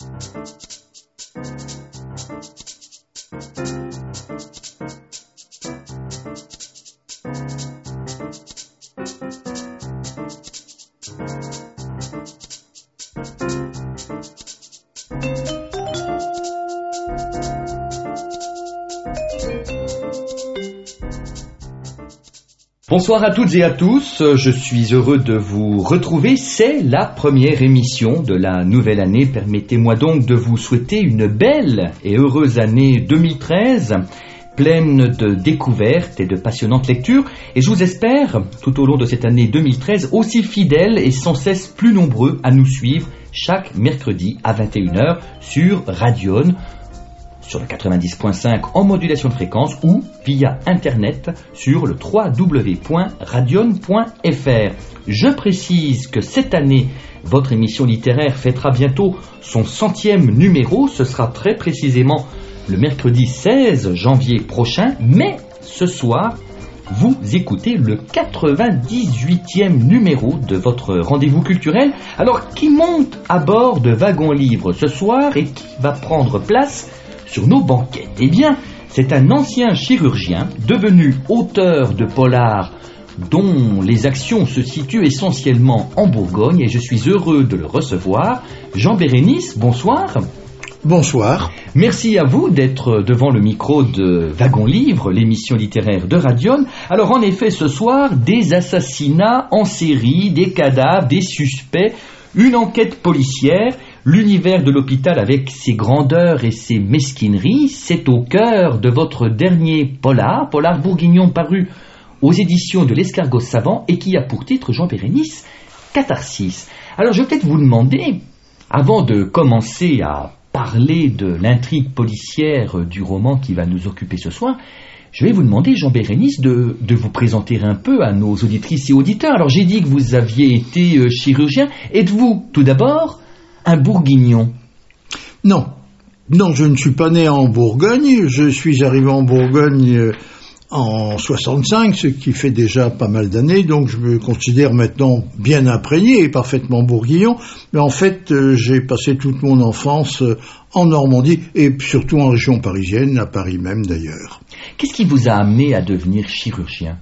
Bonsoir à toutes et à tous, je suis heureux de vous retrouver, c'est la première émission de la nouvelle année. Permettez-moi donc de vous souhaiter une belle et heureuse année 2013, pleine de découvertes et de passionnantes lectures, et je vous espère, tout au long de cette année 2013, aussi fidèles et sans cesse plus nombreux à nous suivre chaque mercredi à 21h sur Radion, sur le 90.5 en modulation de fréquence ou via internet sur le www.radion.fr. Je précise que cette année, votre émission littéraire fêtera bientôt son 100e numéro. Ce sera très précisément le mercredi 16 janvier prochain, mais ce soir, vous écoutez le 98e numéro de votre rendez-vous culturel. Alors, qui monte à bord de Wagon Livre ce soir et qui va prendre place sur nos banquettes? Eh bien, c'est un ancien chirurgien devenu auteur de polars dont les actions se situent essentiellement en Bourgogne, et je suis heureux de le recevoir. Jean Bérénice, bonsoir. Bonsoir. Merci à vous d'être devant le micro de Wagon Livre, l'émission littéraire de Radion. Alors en effet, ce soir, des assassinats en série, des cadavres, des suspects, une enquête policière. L'univers de l'hôpital avec ses grandeurs et ses mesquineries, c'est au cœur de votre dernier polar bourguignon paru aux éditions de l'Escargot Savant et qui a pour titre, Jean Bérénice, Catharsis. Alors je vais peut-être vous demander, avant de commencer à parler de l'intrigue policière du roman qui va nous occuper ce soir, je vais vous demander, Jean Bérénice, de vous présenter un peu à nos auditrices et auditeurs. Alors j'ai dit que vous aviez été chirurgien. Êtes-vous, tout d'abord, un bourguignon? Non, je ne suis pas né en Bourgogne. Je suis arrivé en Bourgogne en 65, ce qui fait déjà pas mal d'années. Donc je me considère maintenant bien imprégné et parfaitement bourguignon. Mais en fait, j'ai passé toute mon enfance en Normandie et surtout en région parisienne, à Paris même d'ailleurs. Qu'est-ce qui vous a amené à devenir chirurgien?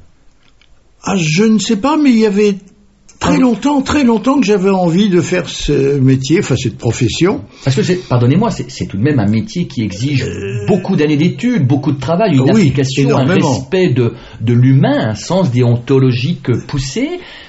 Je ne sais pas, mais il y avait très longtemps que j'avais envie de faire ce métier, enfin cette profession. Parce que, pardonnez-moi, c'est tout de même un métier qui exige beaucoup d'années d'études, beaucoup de travail, une application, énormément. Un respect de l'humain, un sens déontologique poussé.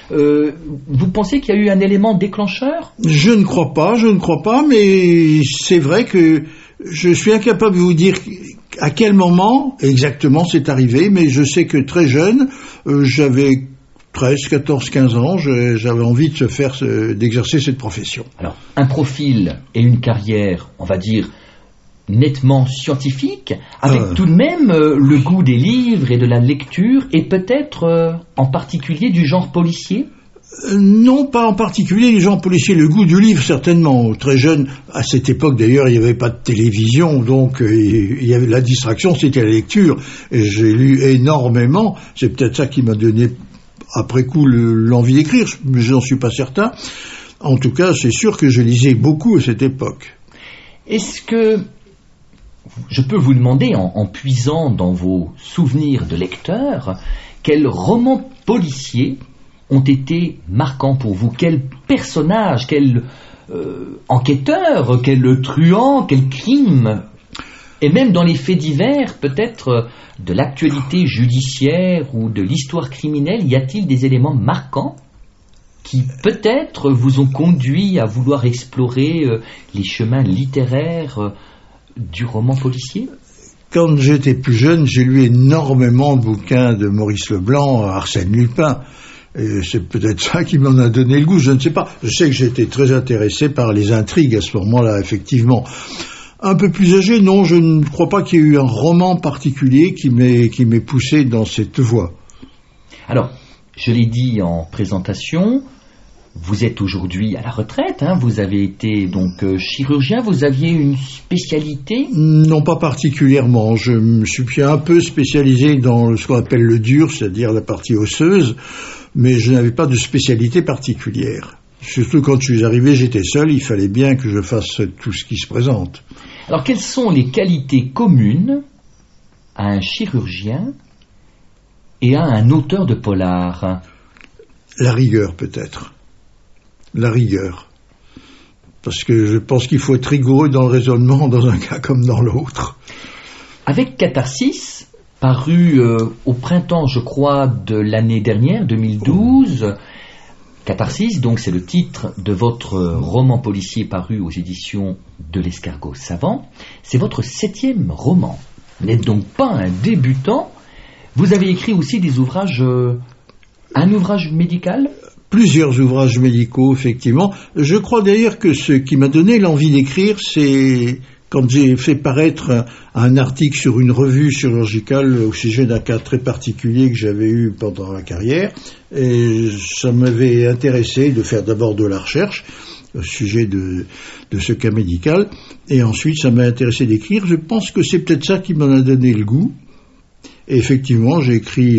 Vous pensez qu'il y a eu un élément déclencheur? Je ne crois pas, mais c'est vrai que je suis incapable de vous dire à quel moment exactement c'est arrivé, mais je sais que très jeune, j'avais 13, 14, 15 ans, j'avais envie d'exercer cette profession. Alors, un profil et une carrière, on va dire, nettement scientifique, avec tout de même le goût des livres et de la lecture, et peut-être en particulier du genre policier? Non, pas en particulier du genre policier, le goût du livre certainement. Très jeune, à cette époque d'ailleurs, il n'y avait pas de télévision, donc il y avait la distraction, c'était la lecture, et j'ai lu énormément. C'est peut-être ça qui m'a donné après coup l'envie d'écrire, mais je n'en suis pas certain. En tout cas, c'est sûr que je lisais beaucoup à cette époque. Est-ce que je peux vous demander, en puisant dans vos souvenirs de lecteur, quels romans policiers ont été marquants pour vous? Quel personnage, quel enquêteur, quel truand, quel crime? Et même dans les faits divers, peut-être de l'actualité judiciaire ou de l'histoire criminelle, y a-t-il des éléments marquants qui peut-être vous ont conduit à vouloir explorer les chemins littéraires du roman policier? Quand j'étais plus jeune, j'ai lu énormément de bouquins de Maurice Leblanc, Arsène Lupin. Et c'est peut-être ça qui m'en a donné le goût, je ne sais pas. Je sais que j'étais très intéressé par les intrigues à ce moment-là, effectivement. Un peu plus âgé, non, je ne crois pas qu'il y ait eu un roman particulier qui m'ait poussé dans cette voie. Alors, je l'ai dit en présentation, vous êtes aujourd'hui à la retraite, vous avez été donc chirurgien, vous aviez une spécialité? Non, pas particulièrement. Je me suis un peu spécialisé dans ce qu'on appelle le dur, c'est-à-dire la partie osseuse, mais je n'avais pas de spécialité particulière. Surtout quand je suis arrivé, j'étais seul, il fallait bien que je fasse tout ce qui se présente. Alors, quelles sont les qualités communes à un chirurgien et à un auteur de polar? La rigueur, peut-être. La rigueur. Parce que je pense qu'il faut être rigoureux dans le raisonnement dans un cas comme dans l'autre. Avec Catharsis, paru au printemps, je crois, de l'année dernière, 2012, Catharsis, donc c'est le titre de votre roman policier paru aux éditions de l'Escargot Savant. C'est votre 7e roman. Vous n'êtes donc pas un débutant. Vous avez écrit aussi des ouvrages, un ouvrage médical ? Plusieurs ouvrages médicaux, effectivement. Je crois d'ailleurs que ce qui m'a donné l'envie d'écrire, c'est quand j'ai fait paraître un article sur une revue chirurgicale au sujet d'un cas très particulier que j'avais eu pendant ma carrière. Et ça m'avait intéressé de faire d'abord de la recherche au sujet de ce cas médical. Et ensuite, ça m'a intéressé d'écrire. Je pense que c'est peut-être ça qui m'en a donné le goût. Et effectivement, j'ai écrit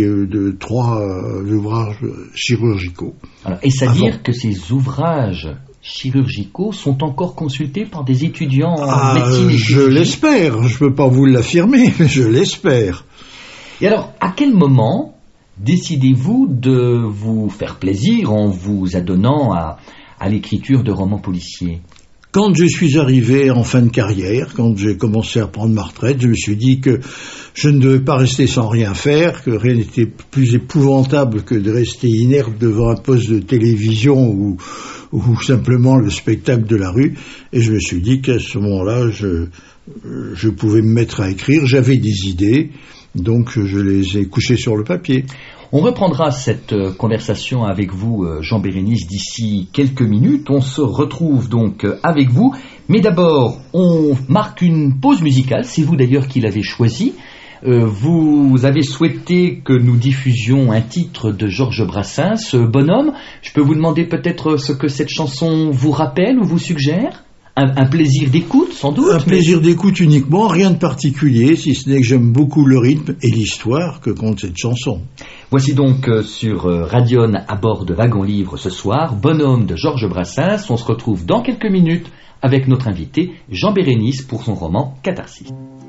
3 ouvrages chirurgicaux. Alors, et c'est-à-dire que ces ouvrages chirurgicaux sont encore consultés par des étudiants en médecine et je l'espère, je ne peux pas vous l'affirmer, mais je l'espère. Et alors, à quel moment décidez-vous de vous faire plaisir en vous adonnant à l'écriture de romans policiers ? Quand je suis arrivé en fin de carrière, quand j'ai commencé à prendre ma retraite, je me suis dit que je ne devais pas rester sans rien faire, que rien n'était plus épouvantable que de rester inerte devant un poste de télévision ou simplement le spectacle de la rue. Et je me suis dit qu'à ce moment-là, je pouvais me mettre à écrire. J'avais des idées, donc je les ai couchées sur le papier. On reprendra cette conversation avec vous, Jean Bérénice, d'ici quelques minutes. On se retrouve donc avec vous. Mais d'abord, on marque une pause musicale. C'est vous d'ailleurs qui l'avez choisie. Vous avez souhaité que nous diffusions un titre de Georges Brassens, Bonhomme. Je peux vous demander peut-être ce que cette chanson vous rappelle ou vous suggère ? Un plaisir d'écoute, sans doute. Un plaisir d'écoute uniquement, rien de particulier, si ce n'est que j'aime beaucoup le rythme et l'histoire que compte cette chanson. Voici donc sur Radion à bord de Wagon Livre ce soir, Bonhomme de Georges Brassens. On se retrouve dans quelques minutes avec notre invité Jean Bérénice pour son roman Catharsis.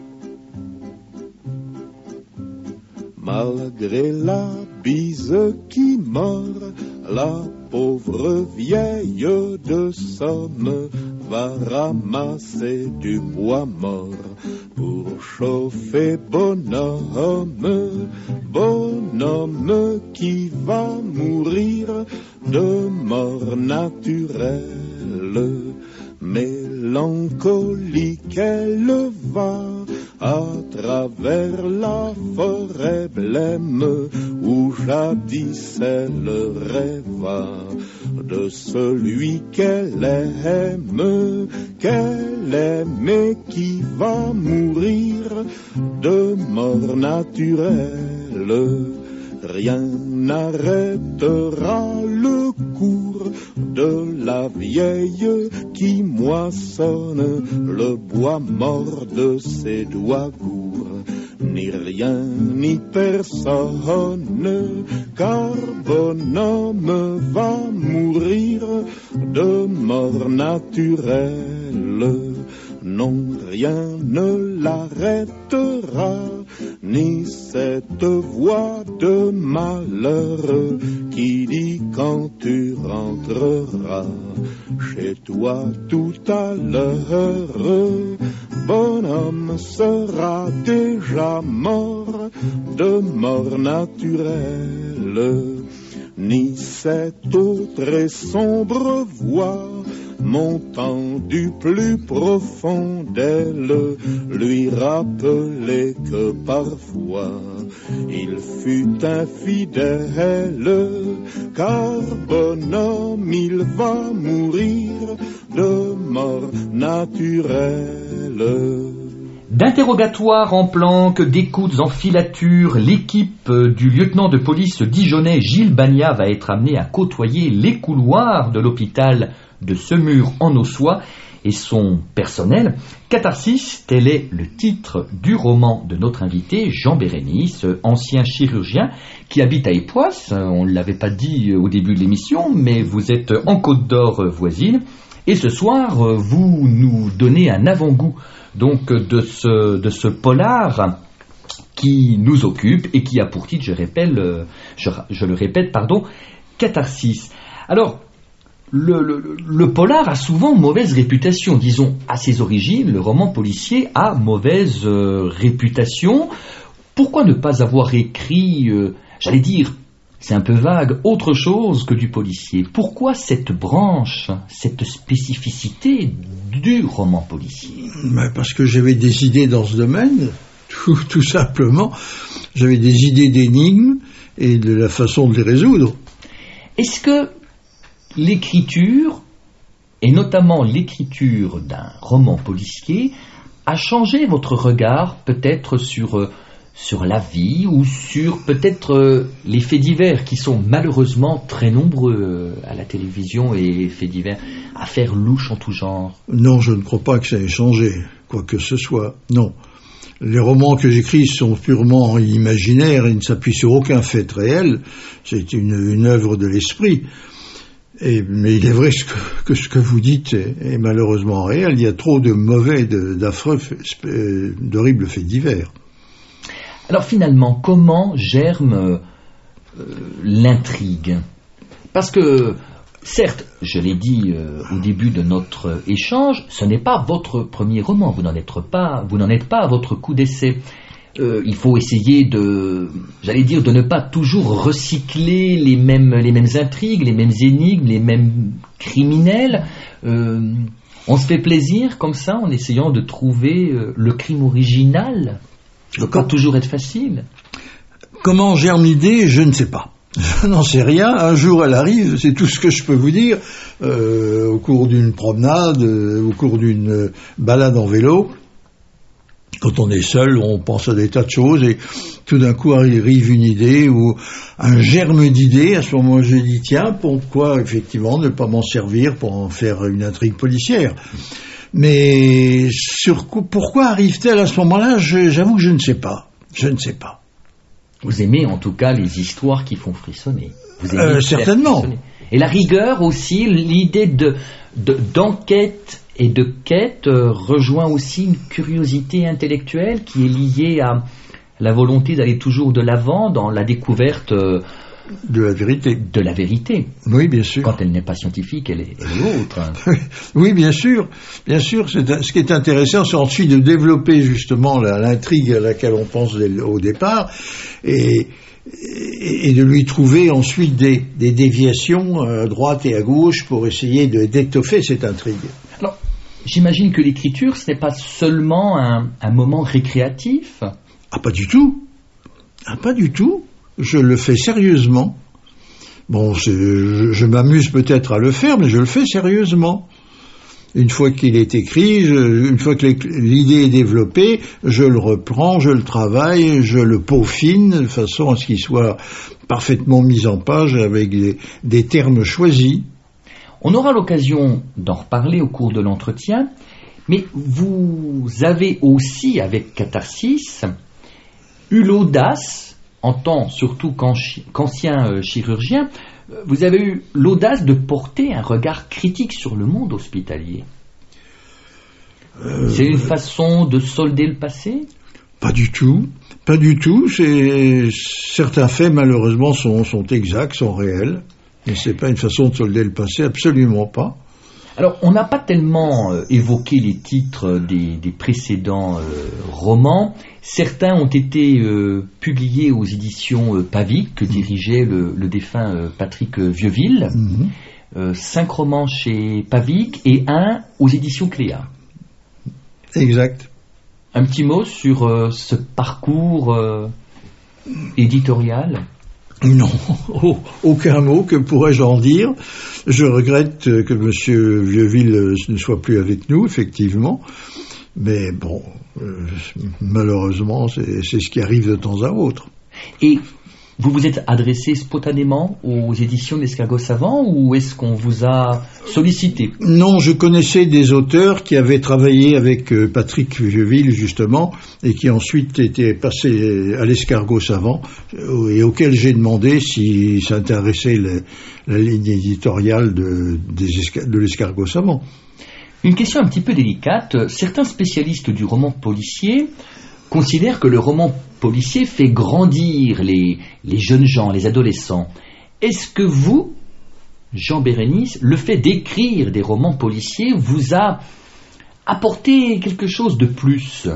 Malgré la bise qui mord, la pauvre vieille de Somme va ramasser du bois mort pour chauffer bonhomme, bonhomme qui va mourir de mort naturelle. Mélancolique elle va à travers la forêt blême où jadis elle rêva de celui qu'elle aime et qui va mourir de mort naturelle. Rien n'arrêtera le cours de la vieille qui moissonne le bois mort de ses doigts courts. Ni rien ni personne, car bonhomme va mourir de mort naturelle. Non, rien ne l'arrêtera, ni cette voix de malheur qui dit quand tu rentreras chez toi tout à l'heure, bonhomme sera déjà mort de mort naturelle. Ni cette autre et sombre voix montant du plus profond d'elle lui rappelait que parfois il fut infidèle, car bonhomme il va mourir de mort naturelle. D'interrogatoires en planque, d'écoutes en filature, l'équipe du lieutenant de police dijonnais Gilles Bagnat va être amenée à côtoyer les couloirs de l'hôpital de Semur en Ossois. et sont personnels. Catharsis, tel est le titre du roman de notre invité, Jean Bérénice, ancien chirurgien qui habite à Époisse. On ne l'avait pas dit au début de l'émission, mais vous êtes en Côte d'Or voisine. Et ce soir, vous nous donnez un avant-goût donc de ce polar qui nous occupe et qui a pour titre, je le répète, Catharsis. Alors, le polar a souvent mauvaise réputation. Disons, à ses origines, le roman policier a mauvaise réputation. Pourquoi ne pas avoir écrit, j'allais dire, c'est un peu vague, autre chose que du policier? Pourquoi cette branche, cette spécificité du roman policier? Parce que j'avais des idées dans ce domaine, tout simplement. J'avais des idées d'énigmes et de la façon de les résoudre. Est-ce que l'écriture, et notamment l'écriture d'un roman policier, a changé votre regard peut-être sur la vie ou sur peut-être les faits divers qui sont malheureusement très nombreux à la télévision et faits divers, affaires louches en tout genre? Non, je ne crois pas que ça ait changé, quoi que ce soit, non. Les romans que j'écris sont purement imaginaires et ne s'appuient sur aucun fait réel. C'est une œuvre de l'esprit. Mais il est vrai que ce que vous dites est malheureusement réel. Il y a trop de mauvais, d'affreux, d'horribles faits divers. Alors finalement, comment germe l'intrigue? Parce que, certes, je l'ai dit au début de notre échange, ce n'est pas votre premier roman, vous n'en êtes pas à votre coup d'essai. Il faut essayer de ne pas toujours recycler les mêmes intrigues, les mêmes énigmes, les mêmes criminels. On se fait plaisir comme ça en essayant de trouver le crime original. Ça ne peut pas toujours être facile. Comment germe l'idée, je ne sais pas. Je n'en sais rien. Un jour, elle arrive, c'est tout ce que je peux vous dire. Au cours d'une promenade, au cours d'une balade en vélo, quand on est seul, on pense à des tas de choses et tout d'un coup arrive une idée ou un germe d'idée. À ce moment, je dis tiens, pourquoi effectivement ne pas m'en servir pour en faire une intrigue policière? Mais pourquoi arrive-t-elle à ce moment-là? J'avoue que je ne sais pas. Je ne sais pas. Vous aimez en tout cas les histoires qui font frissonner. Vous aimez certainement. Frissonner. Et la rigueur aussi, l'idée d'enquête et de quête rejoint aussi une curiosité intellectuelle qui est liée à la volonté d'aller toujours de l'avant dans la découverte de la vérité. De la vérité. Oui, bien sûr. Quand elle n'est pas scientifique, elle est autre. Oui, bien sûr. Bien sûr. Ce qui est intéressant, c'est ensuite de développer justement l'intrigue à laquelle on pense au départ et de lui trouver ensuite des déviations à droite et à gauche pour essayer d'étoffer cette intrigue. Alors, j'imagine que l'écriture, ce n'est pas seulement un moment récréatif. Ah, pas du tout. Ah, pas du tout. Je le fais sérieusement. Bon, je m'amuse peut-être à le faire, mais je le fais sérieusement. Une fois qu'il est écrit, une fois que l'idée est développée, je le reprends, je le travaille, je le peaufine de façon à ce qu'il soit parfaitement mis en page avec des termes choisis. On aura l'occasion d'en reparler au cours de l'entretien, mais vous avez aussi, avec Catharsis, eu l'audace, en tant surtout qu'ancien chirurgien, vous avez eu l'audace de porter un regard critique sur le monde hospitalier. C'est une façon de solder le passé ? Pas du tout. Pas du tout. Certains faits, malheureusement, sont exacts, sont réels. Mais c'est pas une façon de solder le passé, absolument pas. Alors, on n'a pas tellement évoqué les titres des précédents romans. Certains ont été publiés aux éditions Pavic, que dirigeait le défunt Patrick Vieuxville. 5 romans chez Pavic et 1 aux éditions Cléa. Exact. Un petit mot sur ce parcours éditorial ? Non, aucun mot, que pourrais-je en dire. Je regrette que M. Vieuxville ne soit plus avec nous, effectivement. Mais bon, malheureusement, c'est ce qui arrive de temps à autre. Et Vous vous êtes adressé spontanément aux éditions de l'Escargot Savant ou est-ce qu'on vous a sollicité? Non, je connaissais des auteurs qui avaient travaillé avec Patrick Vieux-Ville, justement, et qui ensuite étaient passés à l'Escargot Savant, et auxquels j'ai demandé si ça intéressait la ligne éditoriale de l'Escargot Savant. Une question un petit peu délicate. Certains spécialistes du roman policier considèrent que le roman policier fait grandir les jeunes gens, les adolescents. Est-ce que vous, Jean Bérénice, le fait d'écrire des romans policiers vous a apporté quelque chose de plus?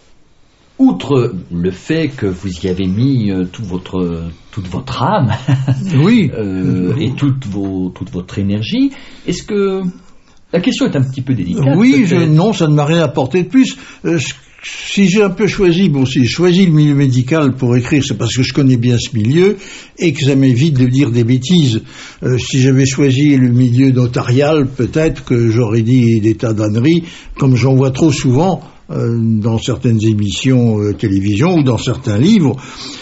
Outre le fait que vous y avez mis toute votre âme oui. Et toute votre énergie, est-ce que... La question est un petit peu délicate. Oui, non, ça ne m'a rien apporté de plus. Si j'ai un peu choisi, si j'ai choisi le milieu médical pour écrire, c'est parce que je connais bien ce milieu et que ça m'évite de dire des bêtises. Si j'avais choisi le milieu notarial, peut-être que j'aurais dit des tas d'âneries, comme j'en vois trop souvent dans certaines émissions télévision ou dans certains livres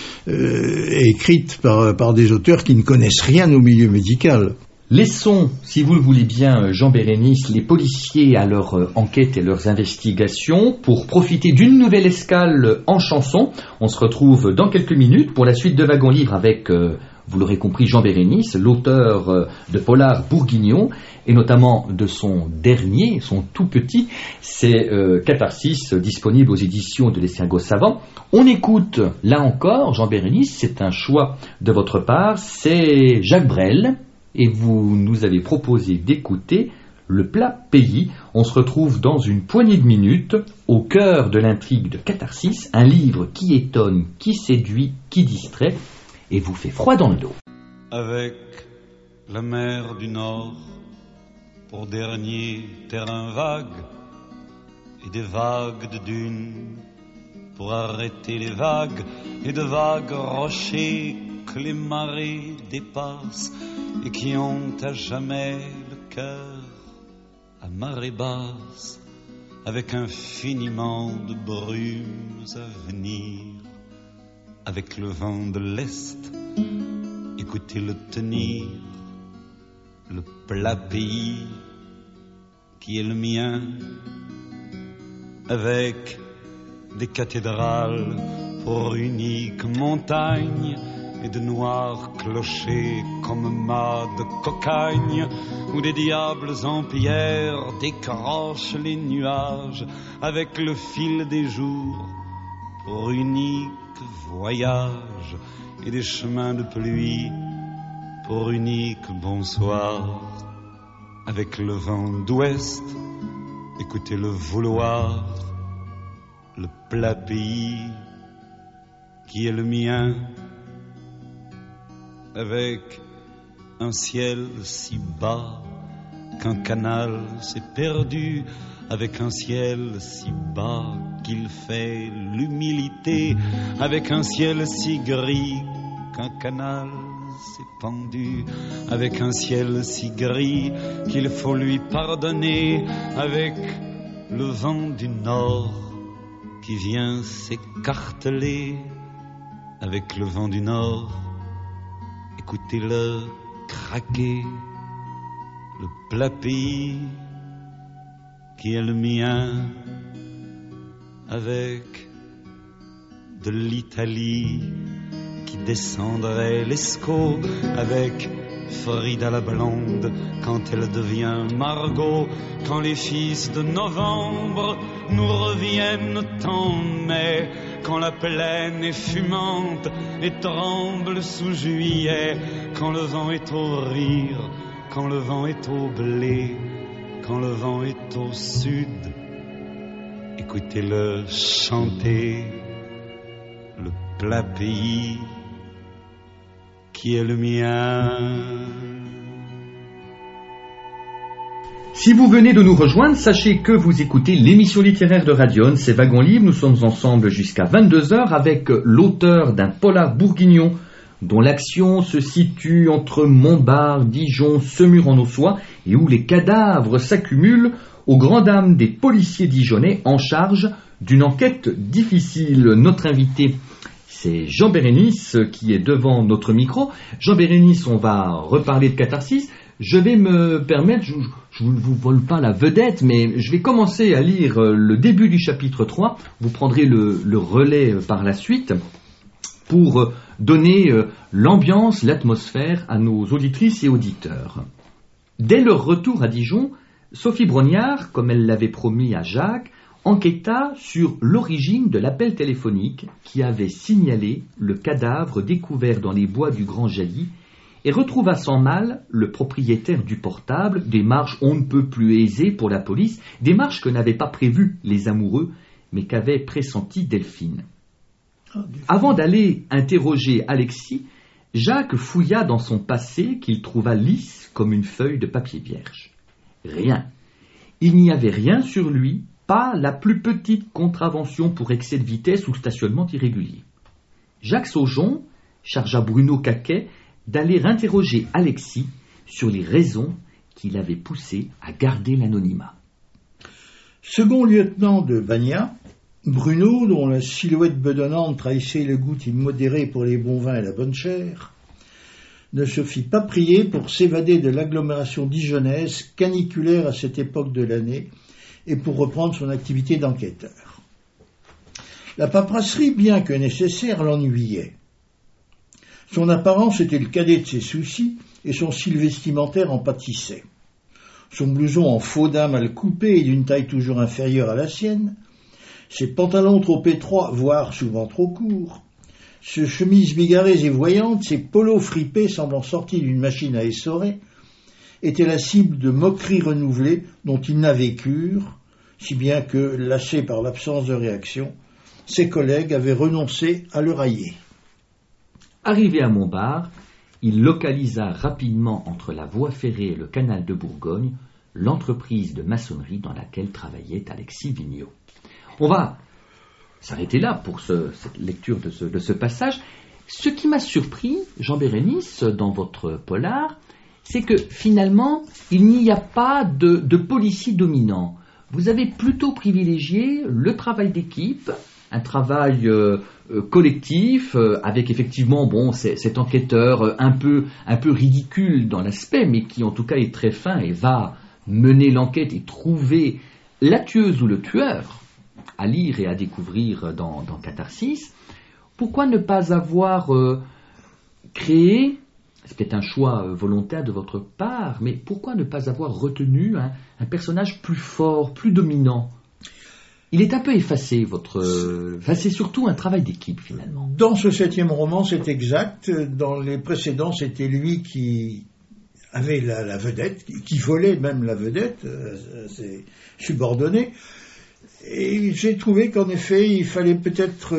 écrites par des auteurs qui ne connaissent rien au milieu médical. Laissons, si vous le voulez bien, Jean Bérénice, les policiers à leur enquête et leurs investigations pour profiter d'une nouvelle escale en chanson. On se retrouve dans quelques minutes pour la suite de Wagon Livre avec, vous l'aurez compris, Jean Bérénice, l'auteur de Polar Bourguignon et notamment de son dernier, son tout petit, c'est Catharsis, disponible aux éditions de l'Escargot Savant. On écoute, là encore, Jean Bérénice, c'est un choix de votre part, c'est Jacques Brel. Et vous nous avez proposé d'écouter Le Plat Pays. On se retrouve dans une poignée de minutes au cœur de l'intrigue de Catharsis, un livre qui étonne, qui séduit, qui distrait et vous fait froid dans le dos. Avec la mer du Nord pour dernier terrain vague et des vagues de dunes pour arrêter les vagues et de vagues rochers que les marées dépassent et qui ont à jamais le cœur à marée basse, avec infiniment de brumes à venir, avec le vent de l'Est, écoutez-le tenir, le plat pays qui est le mien, avec des cathédrales pour unique montagne, et de noirs clochers comme mâts de cocagne, où des diables en pierre décrochent les nuages avec le fil des jours pour unique voyage, et des chemins de pluie pour unique bonsoir, avec le vent d'ouest, écoutez le vouloir, le plat pays qui est le mien, avec un ciel si bas qu'un canal s'est perdu, avec un ciel si bas qu'il fait l'humilité, avec un ciel si gris qu'un canal s'est pendu, avec un ciel si gris qu'il faut lui pardonner, avec le vent du nord qui vient s'écarteler, avec le vent du nord, écoutez-le craquer, le plat pays qui est le mien, avec de l'Italie qui descendrait l'Escaut, avec Frida la blonde quand elle devient Margot, quand les fils de novembre nous reviennent en mai, quand la plaine est fumante et tremble sous juillet, quand le vent est au rire, quand le vent est au blé, quand le vent est au sud, écoutez-le chanter, le plat pays qui est le mien. Si vous venez de nous rejoindre, sachez que vous écoutez l'émission littéraire de Radion, c'est Wagon Livre. Nous sommes ensemble jusqu'à 22h avec l'auteur d'un polar bourguignon dont l'action se situe entre Montbard, Dijon, Semur-en-Auxois et où les cadavres s'accumulent aux grandes dames des policiers dijonnais en charge d'une enquête difficile. Notre invité, C'est Jean Bérénice qui est devant notre micro. Jean Bérénice, on va reparler de catharsis. Je vais me permettre, je ne vous vole pas la vedette, mais je vais commencer à lire le début du chapitre 3. Vous prendrez le relais par la suite pour donner l'ambiance, l'atmosphère à nos auditrices et auditeurs. Dès leur retour à Dijon, Sophie Brognard, comme elle l'avait promis à Jacques, enquêta sur l'origine de l'appel téléphonique qui avait signalé le cadavre découvert dans les bois du Grand Jailly et retrouva sans mal le propriétaire du portable, démarche on ne peut plus aisée pour la police, démarche que n'avaient pas prévue les amoureux, mais qu'avait pressenti Delphine. Avant d'aller interroger Alexis, Jacques fouilla dans son passé qu'il trouva lisse comme une feuille de papier vierge. Rien. Il n'y avait rien sur lui, pas la plus petite contravention pour excès de vitesse ou stationnement irrégulier. Jacques Saujon chargea Bruno Caquet d'aller interroger Alexis sur les raisons qui l'avaient poussé à garder l'anonymat. Second lieutenant de Bagna, Bruno, dont la silhouette bedonnante trahissait le goût immodéré pour les bons vins et la bonne chair, ne se fit pas prier pour s'évader de l'agglomération dijonnaise caniculaire à cette époque de l'année et pour reprendre son activité d'enquêteur. La paperasserie, bien que nécessaire, l'ennuyait. Son apparence était le cadet de ses soucis et son style vestimentaire en pâtissait. Son blouson en faux daim mal coupé et d'une taille toujours inférieure à la sienne, ses pantalons trop étroits, voire souvent trop courts, ses chemises bigarrées et voyantes, ses polos fripés semblant sortis d'une machine à essorer, étaient la cible de moqueries renouvelées dont il n'avait cure, si bien que, lassé par l'absence de réaction, ses collègues avaient renoncé à le railler. Arrivé à Montbard, il localisa rapidement entre la voie ferrée et le canal de Bourgogne l'entreprise de maçonnerie dans laquelle travaillait Alexis Vigneault. On va s'arrêter là pour cette lecture de ce passage. Ce qui m'a surpris, Jean Bérénice, dans votre polar, c'est que finalement, il n'y a pas de policier dominant. Vous avez plutôt privilégié le travail d'équipe, un travail collectif, avec effectivement cet enquêteur un peu ridicule dans l'aspect, mais qui en tout cas est très fin et va mener l'enquête et trouver la tueuse ou le tueur, à lire et à découvrir dans Catharsis. Pourquoi ne pas avoir créé, c'est peut-être un choix volontaire de votre part, mais pourquoi ne pas avoir retenu un personnage plus fort, plus dominant? Il est un peu effacé, c'est surtout un travail d'équipe finalement. Dans ce 7e roman, c'est exact. Dans les précédents, c'était lui qui avait la vedette, qui volait même la vedette, ses subordonnés. Et j'ai trouvé qu'en effet, il fallait peut-être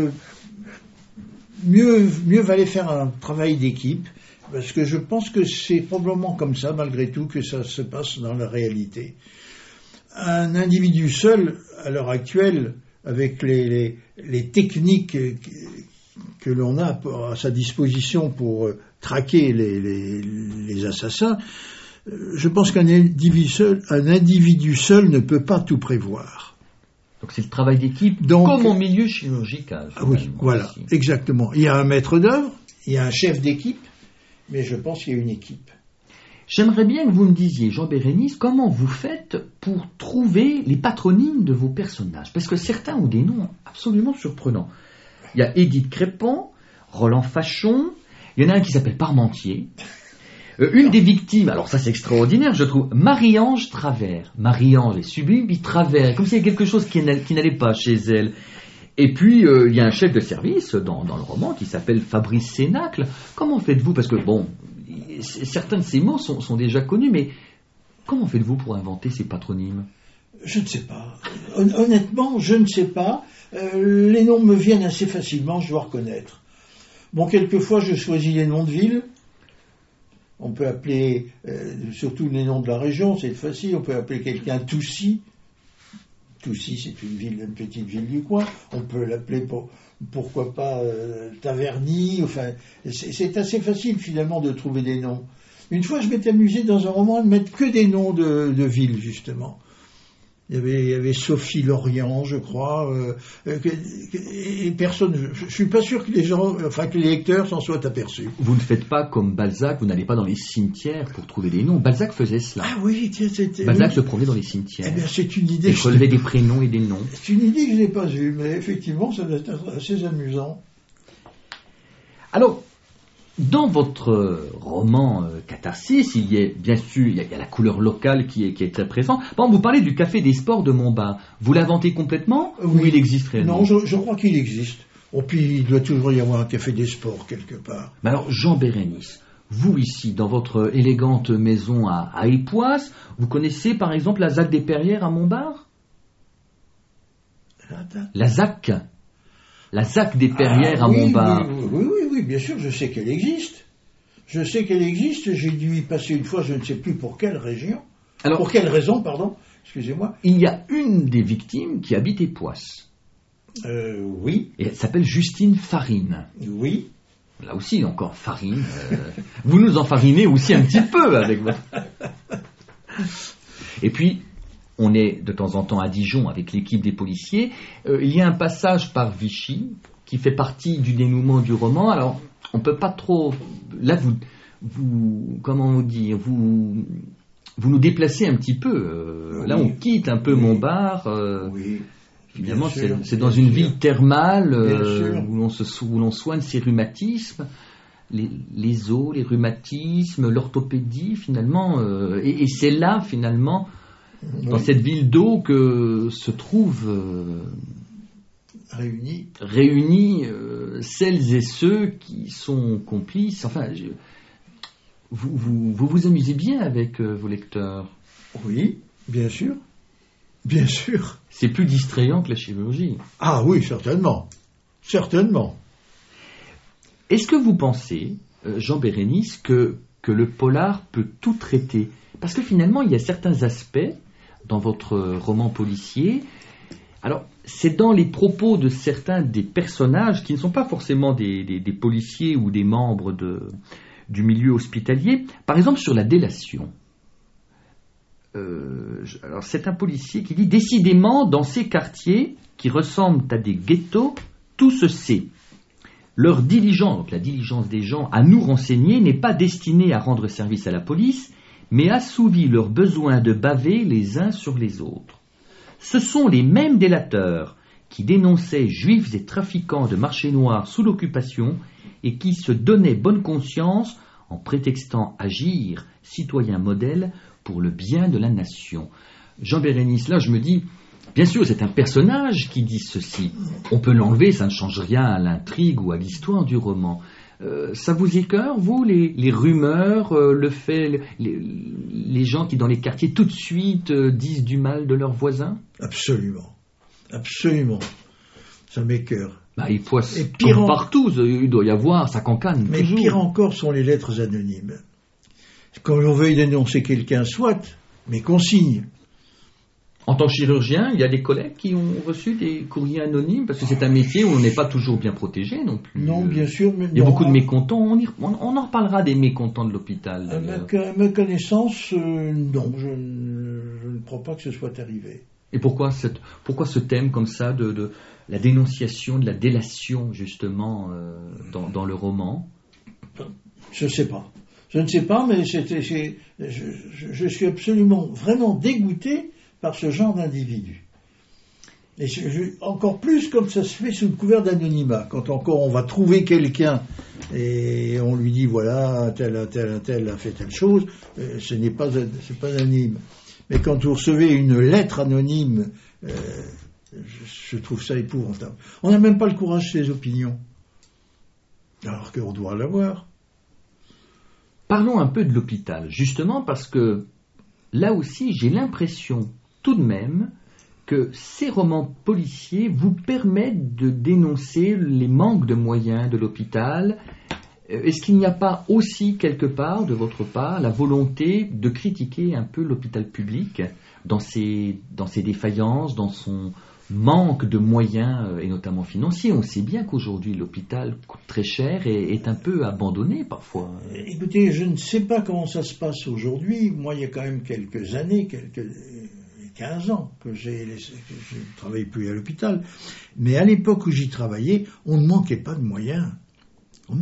mieux valait faire un travail d'équipe, parce que je pense que c'est probablement comme ça, malgré tout, que ça se passe dans la réalité. Un individu seul, à l'heure actuelle, avec les techniques que l'on a à sa disposition pour traquer les assassins, je pense qu'un individu seul ne peut pas tout prévoir. Donc c'est le travail d'équipe, comme en milieu chirurgical. Oui, voilà, aussi. Exactement. Il y a un maître d'œuvre, il y a un chef d'équipe, mais je pense qu'il y a une équipe. J'aimerais bien que vous me disiez, Jean Bérénice, comment vous faites pour trouver les patronymes de vos personnages? Parce que certains ont des noms absolument surprenants. Il y a Édith Crépon, Roland Fachon, il y en a un qui s'appelle Parmentier. Une des victimes, alors ça c'est extraordinaire, je trouve, Marie-Ange Travers. Marie-Ange est sublime, puis Travers, comme s'il y avait quelque chose qui n'allait pas chez elle. Et puis, il y a un chef de service dans le roman qui s'appelle Fabrice Sénacle. Comment faites-vous? Parce que, certains de ces mots sont déjà connus, mais comment faites-vous pour inventer ces patronymes? Je ne sais pas. Honnêtement, je ne sais pas. Les noms me viennent assez facilement, je dois reconnaître. Quelquefois, je choisis les noms de villes. On peut appeler, surtout les noms de la région, c'est facile. On peut appeler quelqu'un Toussy. Toussy, c'est une petite ville du coin. On peut l'appeler, pourquoi pas, Taverny. Enfin, c'est assez facile, finalement, de trouver des noms. Une fois, je m'étais amusé dans un roman à ne mettre que des noms de villes, justement. Il y avait Sophie Lorient, je crois, et personne. Je suis pas sûr que que les lecteurs s'en soient aperçus. Vous ne faites pas comme Balzac, vous n'allez pas dans les cimetières pour trouver des noms. Balzac faisait cela. Ah oui, c'était. Balzac se promenait dans les cimetières. Eh bien, c'est une idée. Il relevait des prénoms et des noms. C'est une idée que je n'ai pas eue, mais effectivement, ça doit être assez amusant. Alors, dans votre roman Catharsis, il y a bien sûr il y a la couleur locale qui est très présente. Bon, vous parlez du Café des Sports de Montbard. Vous l'inventez complètement ou il existe réellement? Non, je crois qu'il existe. Puis il doit toujours y avoir un Café des Sports quelque part. Mais alors, Jean Bérénice, vous ici, dans votre élégante maison à Époisse, vous connaissez par exemple la ZAC des Perrières à Montbard? La ZAC des Perrières à Montbard. Oui, bien sûr, je sais qu'elle existe. J'ai dû y passer une fois, je ne sais plus pour quelle région. Alors, pour quelle raison, pardon, excusez-moi. Il y a une des victimes qui habite Époisse. Oui. Et elle s'appelle Justine Farine. Oui. Là aussi, encore Farine. Vous nous enfarinez aussi un petit peu avec votre... Et puis, on est de temps en temps à Dijon avec l'équipe des policiers. Il y a un passage par Vichy qui fait partie du dénouement du roman. Alors, on peut pas trop... Là, vous comment dire, vous nous déplacez un petit peu. Oui. Là, on quitte un peu Montbard. Oui. Finalement, c'est dans une ville thermale où l'on soigne ses rhumatismes, les os, les rhumatismes, l'orthopédie, finalement. Et c'est là, finalement, dans cette ville d'eau que se trouvent réunis celles et ceux qui sont complices. Enfin, vous amusez bien avec vos lecteurs. Oui, bien sûr. Bien sûr. C'est plus distrayant que la chirurgie. Ah oui, certainement. Certainement. Est-ce que vous pensez, Jean Bérénice, que le polar peut tout traiter? Parce que finalement, il y a certains aspects dans votre roman policier. Alors, c'est dans les propos de certains des personnages qui ne sont pas forcément des policiers ou des membres du milieu hospitalier. Par exemple, sur la délation. Alors c'est un policier qui dit: décidément, dans ces quartiers qui ressemblent à des ghettos, tout se sait. Leur diligence, donc la diligence des gens à nous renseigner, n'est pas destinée à rendre service à la police, mais assouvit leur besoin de baver les uns sur les autres. Ce sont les mêmes délateurs qui dénonçaient juifs et trafiquants de marché noir sous l'occupation et qui se donnaient bonne conscience en prétextant agir, citoyens modèles, pour le bien de la nation. Jean Bérénice, là, je me dis, bien sûr, c'est un personnage qui dit ceci. On peut l'enlever, ça ne change rien à l'intrigue ou à l'histoire du roman. Ça vous écœure, vous, les rumeurs, le fait, les gens qui, dans les quartiers, tout de suite, disent du mal de leurs voisins? Absolument. Absolument. Ça m'écœure. Et comme partout, il doit y avoir, ça cancane. Mais toujours. Pire encore sont les lettres anonymes. Quand l'on veuille dénoncer quelqu'un, soit, mais qu'on signe. En tant que chirurgien, il y a des collègues qui ont reçu des courriers anonymes, parce que c'est un métier où on n'est pas toujours bien protégé non plus. Non, bien sûr. Mais il y a beaucoup de mécontents. On en reparlera des mécontents de l'hôpital. À ma connaissance, non, je ne crois pas que ce soit arrivé. Et pourquoi ce thème comme ça de la dénonciation, de la délation, justement, dans le roman? Je ne sais pas. Je ne sais pas, mais je suis absolument, vraiment dégoûté par ce genre d'individu. Et encore plus comme ça se fait sous le couvert d'anonymat. Quand encore on va trouver quelqu'un et on lui dit voilà, tel a fait telle chose, c'est pas anonyme. Mais quand vous recevez une lettre anonyme, je trouve ça épouvantable. On n'a même pas le courage de ses opinions. Alors qu'on doit l'avoir. Parlons un peu de l'hôpital, justement parce que là aussi j'ai l'impression tout de même que ces romans policiers vous permettent de dénoncer les manques de moyens de l'hôpital. Est-ce qu'il n'y a pas aussi quelque part de votre part la volonté de critiquer un peu l'hôpital public dans ses défaillances, dans son manque de moyens et notamment financiers? On sait bien qu'aujourd'hui l'hôpital coûte très cher et est un peu abandonné parfois. Écoutez, je ne sais pas comment ça se passe aujourd'hui. Moi, il y a quand même quelques années, 15 ans que je ne travaille plus à l'hôpital. Mais à l'époque où j'y travaillais, on ne manquait pas de moyens. On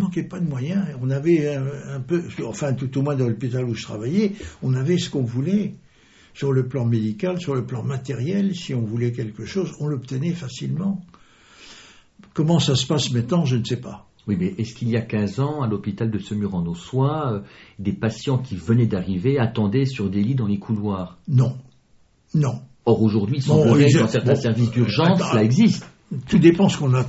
avait un peu, enfin tout au moins dans l'hôpital où je travaillais, on avait ce qu'on voulait. Sur le plan médical, sur le plan matériel, si on voulait quelque chose, on l'obtenait facilement. Comment ça se passe maintenant, je ne sais pas. Oui, mais est-ce qu'il y a 15 ans, à l'hôpital de Semur-en-Auxois, des patients qui venaient d'arriver attendaient sur des lits dans les couloirs ? Non. Or, aujourd'hui, il semblerait que dans certains services d'urgence, cela existe. Tout dépend ce qu'on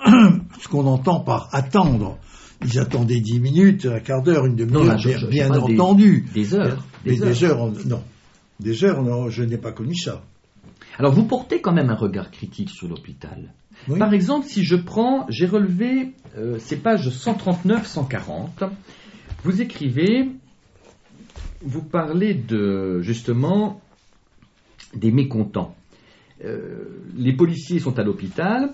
entend par attendre. Ils attendaient 10 minutes, un quart d'heure, une demi-heure, bien entendu. Des heures. Des heures, non. Des heures, non, je n'ai pas connu ça. Alors, vous portez quand même un regard critique sur l'hôpital. Oui. Par exemple, si j'ai relevé ces pages 139-140, vous écrivez, vous parlez justement des mécontents. Les policiers sont à l'hôpital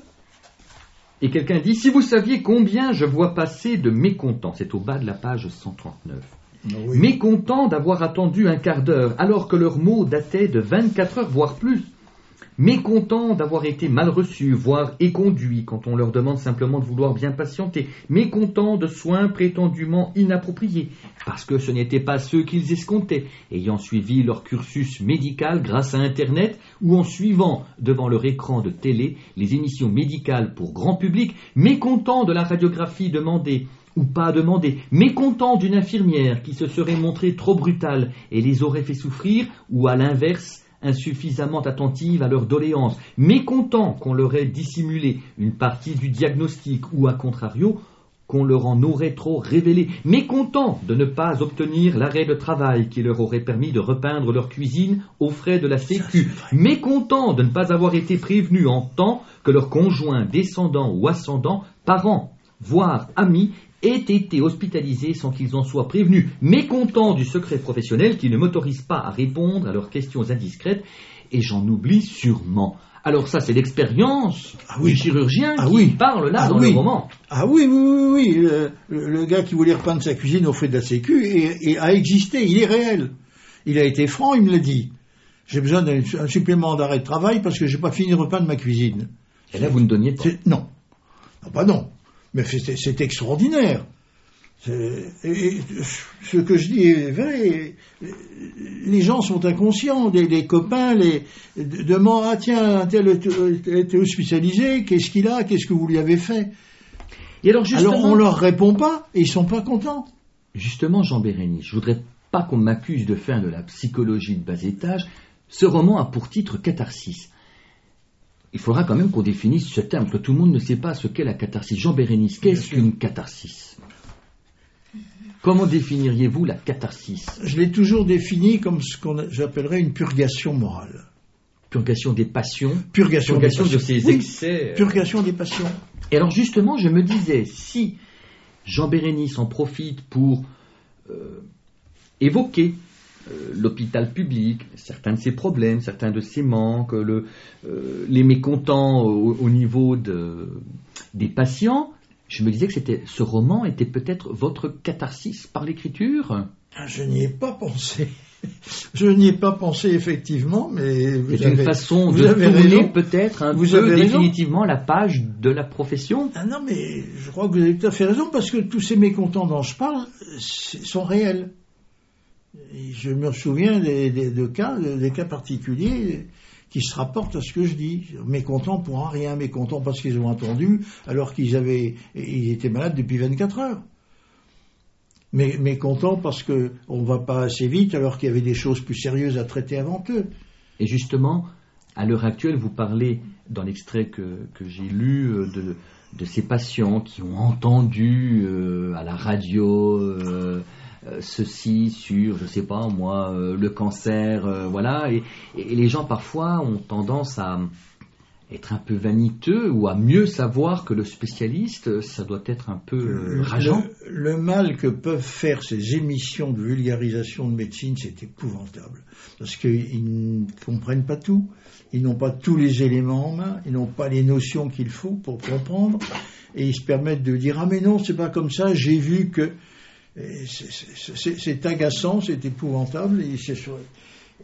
et quelqu'un dit « Si vous saviez combien je vois passer de mécontents », c'est au bas de la page 139. Oui. Mécontents d'avoir attendu un quart d'heure alors que leurs mots dataient de 24 heures, voire plus. Mécontents d'avoir été mal reçus, voire éconduits quand on leur demande simplement de vouloir bien patienter. Mécontents de soins prétendument inappropriés, parce que ce n'étaient pas ceux qu'ils escomptaient, ayant suivi leur cursus médical grâce à Internet ou en suivant devant leur écran de télé les émissions médicales pour grand public. Mécontents de la radiographie demandée ou pas demandée. Mécontents d'une infirmière qui se serait montrée trop brutale et les aurait fait souffrir, ou à l'inverse, insuffisamment attentive à leurs doléances, mécontents qu'on leur ait dissimulé une partie du diagnostic ou, à contrario, qu'on leur en aurait trop révélé, mécontents de ne pas obtenir l'arrêt de travail qui leur aurait permis de repeindre leur cuisine aux frais de la Sécu, mécontents de ne pas avoir été prévenus en temps que leurs conjoints, descendants ou ascendants, parents, voire amis, aient été hospitalisés sans qu'ils en soient prévenus, mécontents du secret professionnel qui ne m'autorise pas à répondre à leurs questions indiscrètes, et j'en oublie sûrement. Alors ça, c'est l'expérience du chirurgien qui parle là dans le roman. Ah oui. Le gars qui voulait repeindre sa cuisine aux frais de la Sécu et a existé, il est réel. Il a été franc, il me l'a dit. J'ai besoin d'un supplément d'arrêt de travail parce que j'ai pas fini de repeindre ma cuisine. Et là, vous ne donniez pas. Non. Non. Mais c'est extraordinaire. Et ce que je dis est vrai. Les gens sont inconscients. Les copains demandent « Ah tiens, un tel était hospitalisé, qu'est-ce qu'il a ? Qu'est-ce que vous lui avez fait ?» Et alors on leur répond pas et ils sont pas contents. Justement, Jean Bérénice, je voudrais pas qu'on m'accuse de faire de la psychologie de bas étage. Ce roman a pour titre « Catharsis ». Il faudra quand même qu'on définisse ce terme, parce que tout le monde ne sait pas ce qu'est la catharsis. Jean Bérénice, qu'est-ce qu'une catharsis ? Comment définiriez-vous la catharsis ? Je l'ai toujours défini comme ce j'appellerais une purgation morale. Purgation des passions. Purgation de ces excès. Purgation des passions. Et alors justement, je me disais, si Jean Bérénice en profite pour évoquer l'hôpital public, certains de ses problèmes, certains de ses manques, les mécontents au niveau des patients, je me disais que ce roman était peut-être votre catharsis par l'écriture. Je n'y ai pas pensé. Je n'y ai pas pensé effectivement, mais c'est une façon de tourner peut-être un peu définitivement la page de la profession. Ah non, mais je crois que vous avez tout à fait raison, parce que tous ces mécontents dont je parle sont réels. Et je me souviens des cas particuliers qui se rapportent à ce que je dis. Mécontents pour un rien, mécontents parce qu'ils ont attendu alors qu'ils étaient malades depuis 24 heures. Mais mécontents parce qu'on ne va pas assez vite alors qu'il y avait des choses plus sérieuses à traiter avant eux. Et justement, à l'heure actuelle, vous parlez, dans l'extrait que j'ai lu, de ces patients qui ont entendu à la radio ceci sur, je sais pas moi, le cancer, voilà. Et les gens parfois ont tendance à être un peu vaniteux ou à mieux savoir que le spécialiste, ça doit être un peu rageant. Le mal que peuvent faire ces émissions de vulgarisation de médecine, c'est épouvantable. Parce qu'ils ne comprennent pas tout, ils n'ont pas tous les éléments en main, ils n'ont pas les notions qu'il faut pour comprendre, et ils se permettent de dire « Ah mais non, c'est pas comme ça, j'ai vu que... » C'est agaçant, c'est épouvantable, et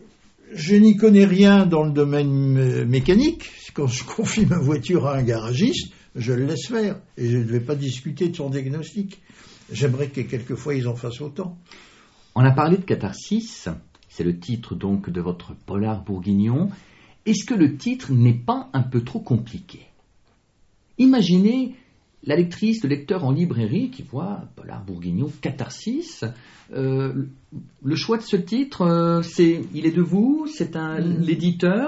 Je n'y connais rien dans le domaine mécanique. Quand je confie ma voiture à un garagiste, je le laisse faire et je ne vais pas discuter de son diagnostic. J'aimerais que quelquefois ils en fassent autant. On a parlé de Catharsis, c'est le titre donc de votre polar bourguignon. Est-ce que le titre n'est pas un peu trop compliqué ? Imaginez la lectrice, le lecteur en librairie qui voit polar bourguignon Catharsis. Le choix de ce titre, il est de vous ? C'est l'éditeur ?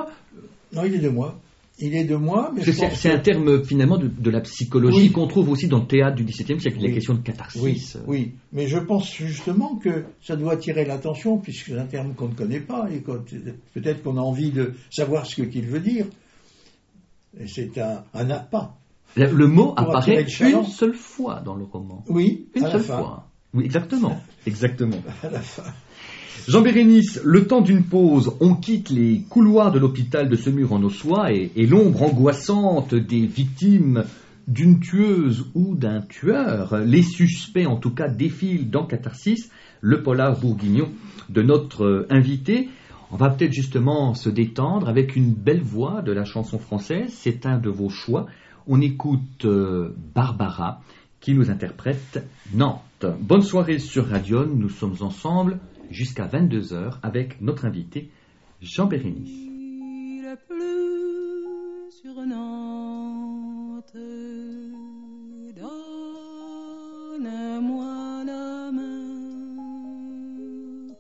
Non, il est de moi. Il est de moi, mais c'est un terme finalement de la psychologie qu'on trouve aussi dans le théâtre du XVIIe siècle, la question de catharsis. Oui, mais je pense justement que ça doit attirer l'attention puisque c'est un terme qu'on ne connaît pas et peut-être qu'on a envie de savoir ce qu'il veut dire. Et c'est un appât. Le mot apparaît une seule fois dans le roman. Oui, une à seule la fin. fois. Oui, exactement. À la fin. Jean Bérénice, le temps d'une pause, on quitte les couloirs de l'hôpital de Semur-en-Ossois et l'ombre angoissante des victimes d'une tueuse ou d'un tueur. Les suspects, en tout cas, défilent dans Catharsis, le polar bourguignon de notre invité. On va peut-être justement se détendre avec une belle voix de la chanson française. C'est un de vos choix. On écoute Barbara qui nous interprète Nantes. Bonne soirée sur Radion. Nous sommes ensemble jusqu'à 22h avec notre invité Jean Bérénice. Il pleut sur Nantes, donne-moi la main.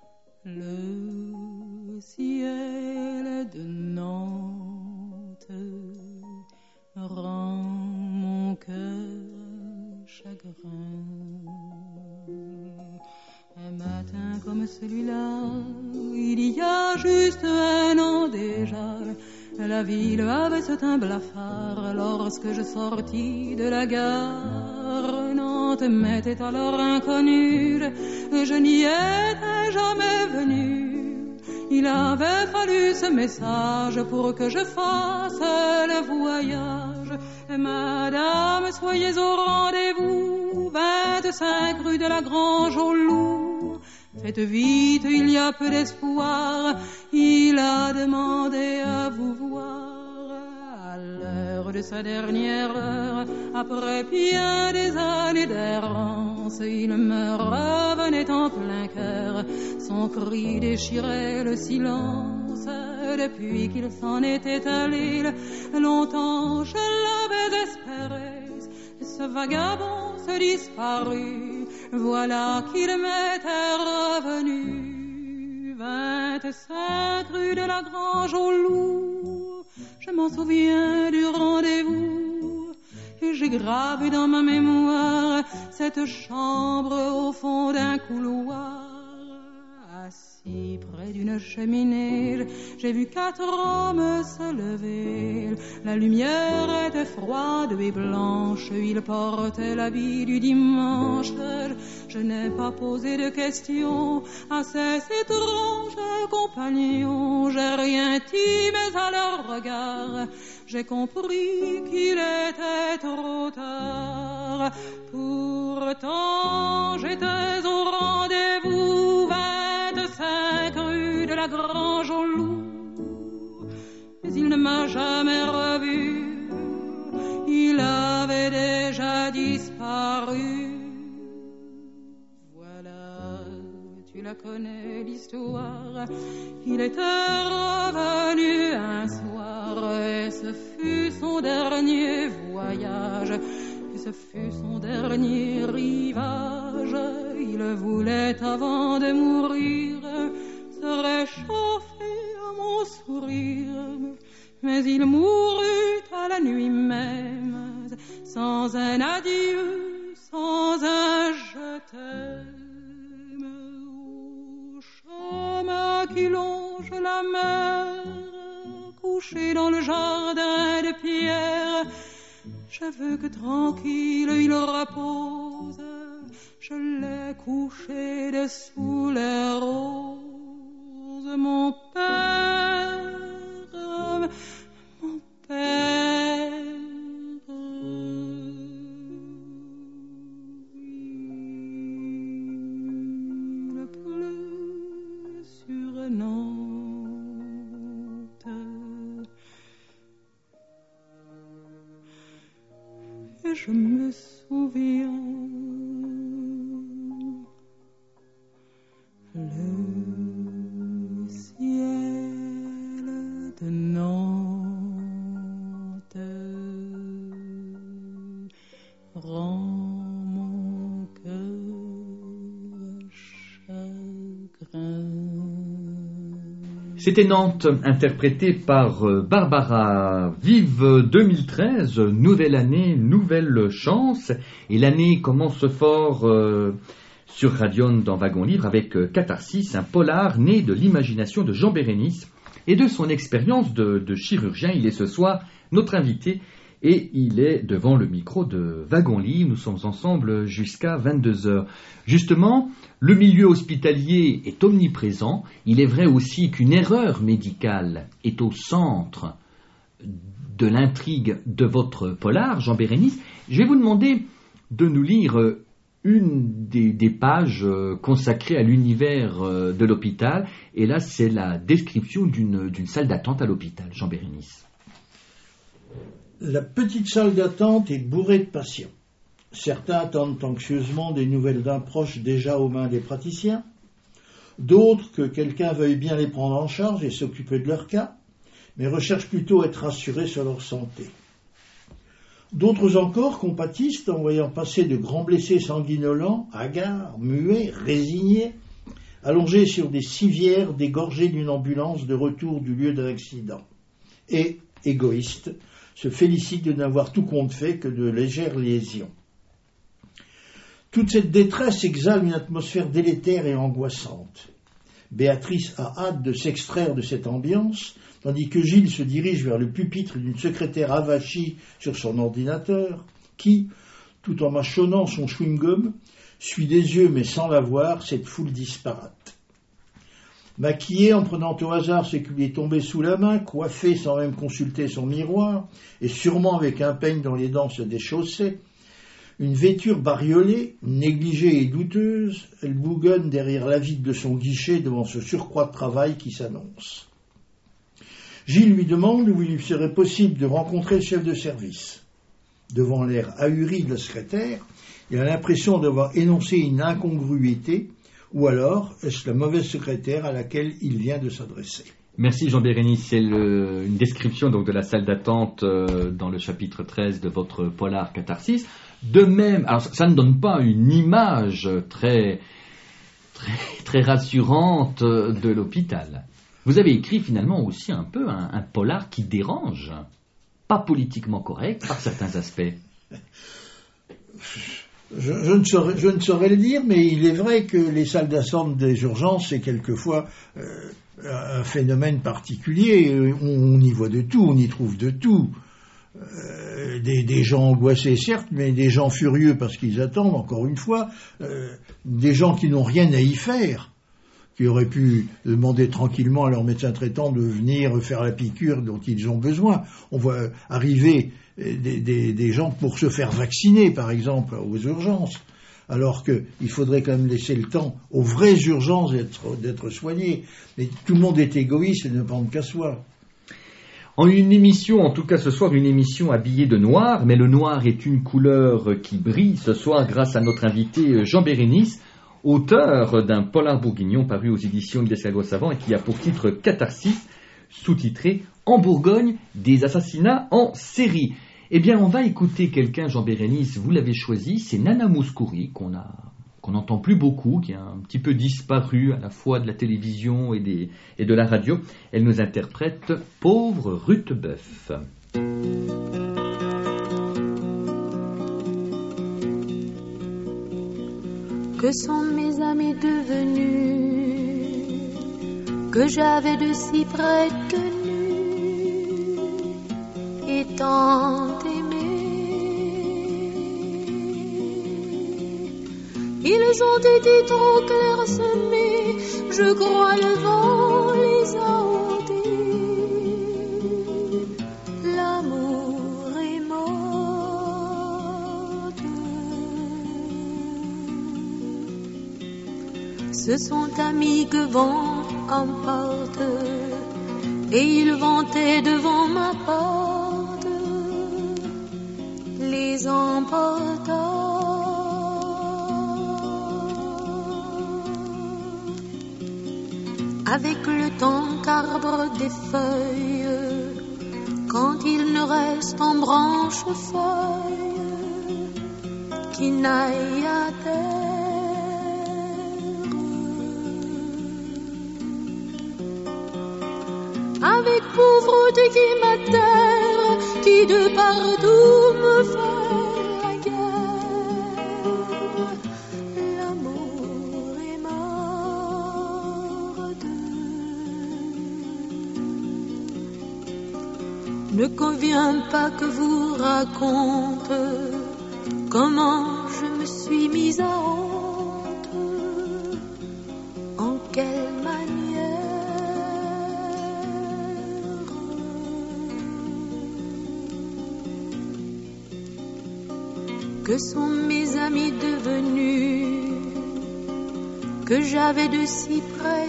Le ciel de Nantes rend mon cœur chagrin. Un matin comme celui-là, il y a juste 1 an déjà, la ville avait ce teint blafard lorsque je sortis de la gare. Nantes m'était alors inconnue, je n'y étais jamais venue. Il avait fallu ce message pour que je fasse le voyage. Madame, soyez au rendez-vous, 25 rue de la Grange au Loup. Faites vite, il y a peu d'espoir, il a demandé à vous voir. À l'heure de sa dernière heure, après bien des années d'errance, il me revenait en plein cœur, son cri déchirait le silence. Depuis qu'il s'en était allé, longtemps je l'avais espéré, ce vagabond se disparut, voilà qu'il m'était revenu. 25 rue de la Grange au Loup, je m'en souviens du rendez-vous, et j'ai gravé dans ma mémoire cette chambre au fond d'un couloir. Assis près d'une cheminée, j'ai vu 4 hommes se lever. La lumière était froide et blanche, ils portaient l'habit du dimanche. Je n'ai pas posé de questions à ces étranges compagnons. J'ai rien dit, mais à leur regard, j'ai compris qu'il était trop tard. Pourtant, j'étais au rendez-vous, 25 rue de la Grange au Loup. Mais il ne m'a jamais revu, il avait déjà disparu. Voilà, tu la connais l'histoire, il était revenu un soir, et ce fut son dernier voyage, et ce fut son dernier rivage. Il voulait avant de mourir se réchauffer à mon sourire, mais il mourut à la nuit même, sans un adieu, sans un je t'aime. Au chemin qui longe la mer, couché dans le jardin de pierre, je veux que tranquille il repose. Je l'ai couché dessous les roses, mon père, mon père. Il pleut sur Nantes. et je me souviens. Le ciel de Nantes rend mon cœur chagrin. C'était Nantes, interprété par Barbara. Vive 2013, nouvelle année, nouvelle chance. Et l'année commence fort sur Radion dans Wagon Livre avec Catharsis, un polar né de l'imagination de Jean Bérénice et de son expérience de chirurgien. Il est ce soir notre invité et il est devant le micro de Wagon Livre. Nous sommes ensemble jusqu'à 22h. Justement, le milieu hospitalier est omniprésent. Il est vrai aussi qu'une erreur médicale est au centre de l'intrigue de votre polar, Jean Bérénice. Je vais vous demander de nous lire une des pages consacrées à l'univers de l'hôpital. Et là, c'est la description d'une salle d'attente à l'hôpital, Jean Bérénice. La petite salle d'attente est bourrée de patients. Certains attendent anxieusement des nouvelles d'un proche déjà aux mains des praticiens. D'autres que quelqu'un veuille bien les prendre en charge et s'occuper de leur cas, mais recherchent plutôt à être rassurés sur leur santé. D'autres encore compatissent en voyant passer de grands blessés sanguinolents, hagards, muets, résignés, allongés sur des civières dégorgés d'une ambulance de retour du lieu de l'accident. Et, égoïstes, se félicitent de n'avoir tout compte fait que de légères lésions. Toute cette détresse exhale une atmosphère délétère et angoissante. Béatrice a hâte de s'extraire de cette ambiance, tandis que Gilles se dirige vers le pupitre d'une secrétaire avachie sur son ordinateur, qui, tout en mâchonnant son chewing-gum, suit des yeux mais sans la voir cette foule disparate. Maquillée en prenant au hasard ce qui lui est tombé sous la main, coiffée sans même consulter son miroir, et sûrement avec un peigne dans les dents se déchausser, une vêture bariolée, négligée et douteuse, elle bougonne derrière la vitre de son guichet devant ce surcroît de travail qui s'annonce. Gilles lui demande où il lui serait possible de rencontrer le chef de service. Devant l'air ahuri de la secrétaire, il a l'impression d'avoir énoncé une incongruité, ou alors est-ce la mauvaise secrétaire à laquelle il vient de s'adresser. Merci Jean Bérénice, c'est une description donc de la salle d'attente dans le chapitre 13 de votre polar Catharsis. De même, alors ça ne donne pas une image très rassurante de l'hôpital. Vous avez écrit finalement aussi un peu un polar qui dérange, pas politiquement correct par certains aspects. Je ne saurais le dire, mais il est vrai que les salles d'attente des urgences, c'est quelquefois un phénomène particulier. On y voit de tout, on y trouve de tout. Des gens angoissés, certes, mais des gens furieux parce qu'ils attendent, encore une fois. Des gens qui n'ont rien à y faire, qui auraient pu demander tranquillement à leur médecin traitant de venir faire la piqûre dont ils ont besoin. On voit arriver des gens pour se faire vacciner, par exemple, aux urgences, alors qu'il faudrait quand même laisser le temps aux vraies urgences d'être soignées. Mais tout le monde est égoïste et ne pense qu'à soi. En une émission, en tout cas ce soir, une émission habillée de noir, mais le noir est une couleur qui brille ce soir grâce à notre invité Jean Bérénice, auteur d'un polar bourguignon paru aux éditions de l'Escargot Savant et qui a pour titre Catharsis, sous-titré En Bourgogne, des assassinats en série. Eh bien, on va écouter quelqu'un, Jean Bérénice, vous l'avez choisi, c'est Nana Mouskouri, qu'on n'entend plus beaucoup, qui a un petit peu disparu à la fois de la télévision et de la radio. Elle nous interprète Pauvre Rutebeuf. Que sont mes amis devenus, que j'avais de si près tenus et tant aimés. Ils ont été trop clairsemés, je crois le vent les a ôtés. L'amour est mort. Ce sont amis que vent emporte, et ils vantaient devant ma porte les les emporta. Avec le temps qu'arbre des feuilles, quand il ne reste en branche feuille qui n'aille à terre. Avec pauvreté qui m'atterre, qui de partout me fait la guerre, l'amour est morte. Ne convient pas que vous raconte comment je me suis mise à honte, en quelle manière. Que sont mes amis devenus, que j'avais de si près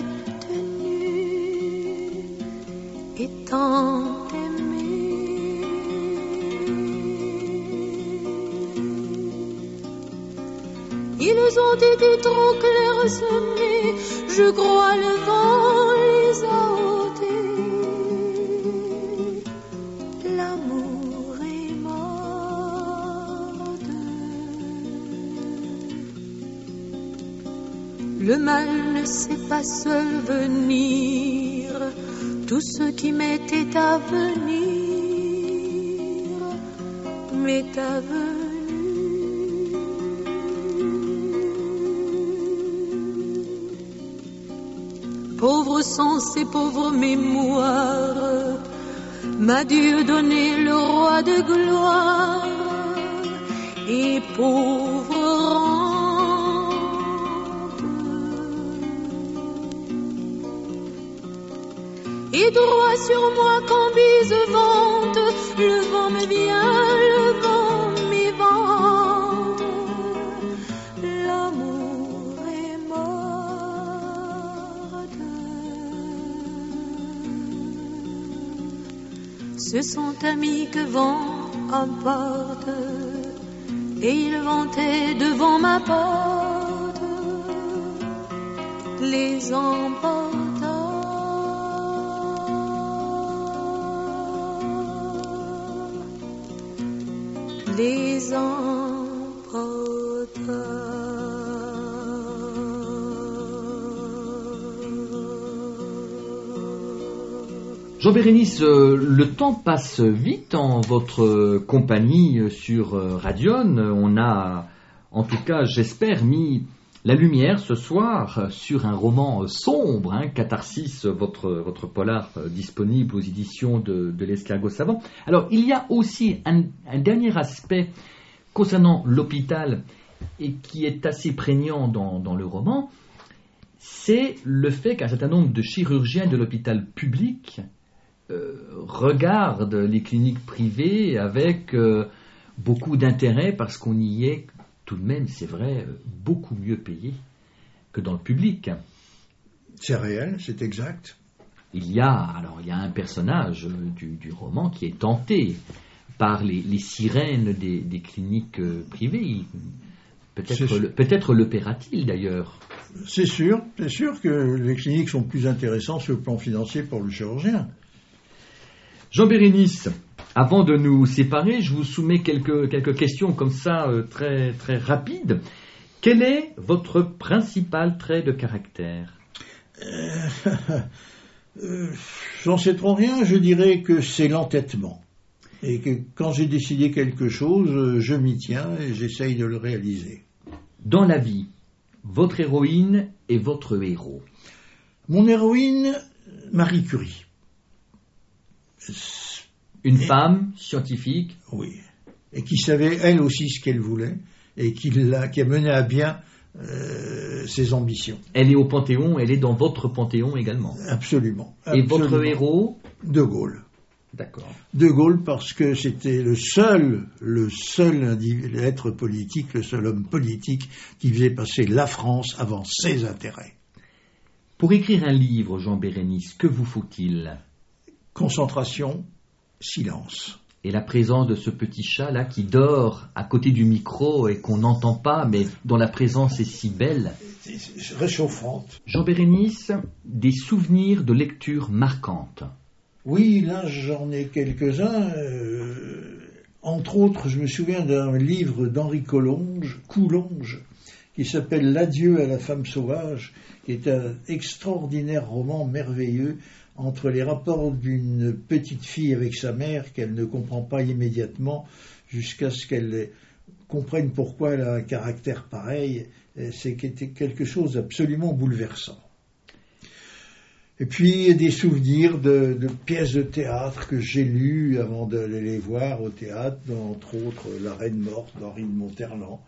tenus, et tant aimés. Ils ont été trop clairsemés, je crois le vent les a ôtés. L'amour est morte. Le mal ne sait pas seul venir, tout ce qui m'était à venir m'est avenu. Pauvre sens et pauvre mémoire, m'a Dieu donné le roi de gloire, et pauvre rente. Et droit sur moi qu'en bise vente, le vent me vient, le vent m'évente. L'amour est morte. Ce sont amis que vent emporte, et ils vantaient devant ma porte, les emporta. Les emporta. Jean Bérénice, le temps passe vite en votre compagnie sur Radion. On a, en tout cas, j'espère, mis la lumière ce soir sur un roman sombre, Catharsis, votre polar disponible aux éditions de l'Escargot Savant. Alors, il y a aussi un dernier aspect concernant l'hôpital et qui est assez prégnant dans le roman, c'est le fait qu'un certain nombre de chirurgiens de l'hôpital public regardent les cliniques privées avec beaucoup d'intérêt parce qu'on y est tout de même, c'est vrai, beaucoup mieux payé que dans le public. C'est réel, c'est exact. Il y a un personnage du roman qui est tenté par les sirènes des cliniques privées. Peut-être le paiera-t-il d'ailleurs. C'est sûr que les cliniques sont plus intéressantes sur le plan financier pour le chirurgien. Jean Bérénice, avant de nous séparer, je vous soumets quelques questions comme ça, très, très rapides. Quel est votre principal trait de caractère ? J'en sais trop rien, je dirais que c'est l'entêtement. Et que quand j'ai décidé quelque chose, je m'y tiens et j'essaye de le réaliser. Dans la vie, votre héroïne et votre héros ? Mon héroïne, Marie Curie. Une femme scientifique. Oui. Et qui savait elle aussi ce qu'elle voulait et qui a mené à bien ses ambitions. Elle est au Panthéon, elle est dans votre Panthéon également. Absolument. Et votre héros ? De Gaulle. D'accord. De Gaulle parce que c'était le seul être politique, le seul homme politique qui faisait passer la France avant ses intérêts. Pour écrire un livre, Jean Bérénice, que vous faut-il ? Concentration, silence. Et la présence de ce petit chat là qui dort à côté du micro et qu'on n'entend pas, mais dont la présence est si belle. C'est réchauffante. Jean Bérénice, des souvenirs de lecture marquantes. Oui, là j'en ai quelques-uns. Entre autres, je me souviens d'un livre d'Henri Coulonge, qui s'appelle L'adieu à la femme sauvage, qui est un extraordinaire roman merveilleux entre les rapports d'une petite fille avec sa mère qu'elle ne comprend pas immédiatement jusqu'à ce qu'elle comprenne pourquoi elle a un caractère pareil. C'est quelque chose d'absolument bouleversant. Et puis des souvenirs de pièces de théâtre que j'ai lues avant d'aller les voir au théâtre, entre autres La Reine morte d'Henri de Monterland,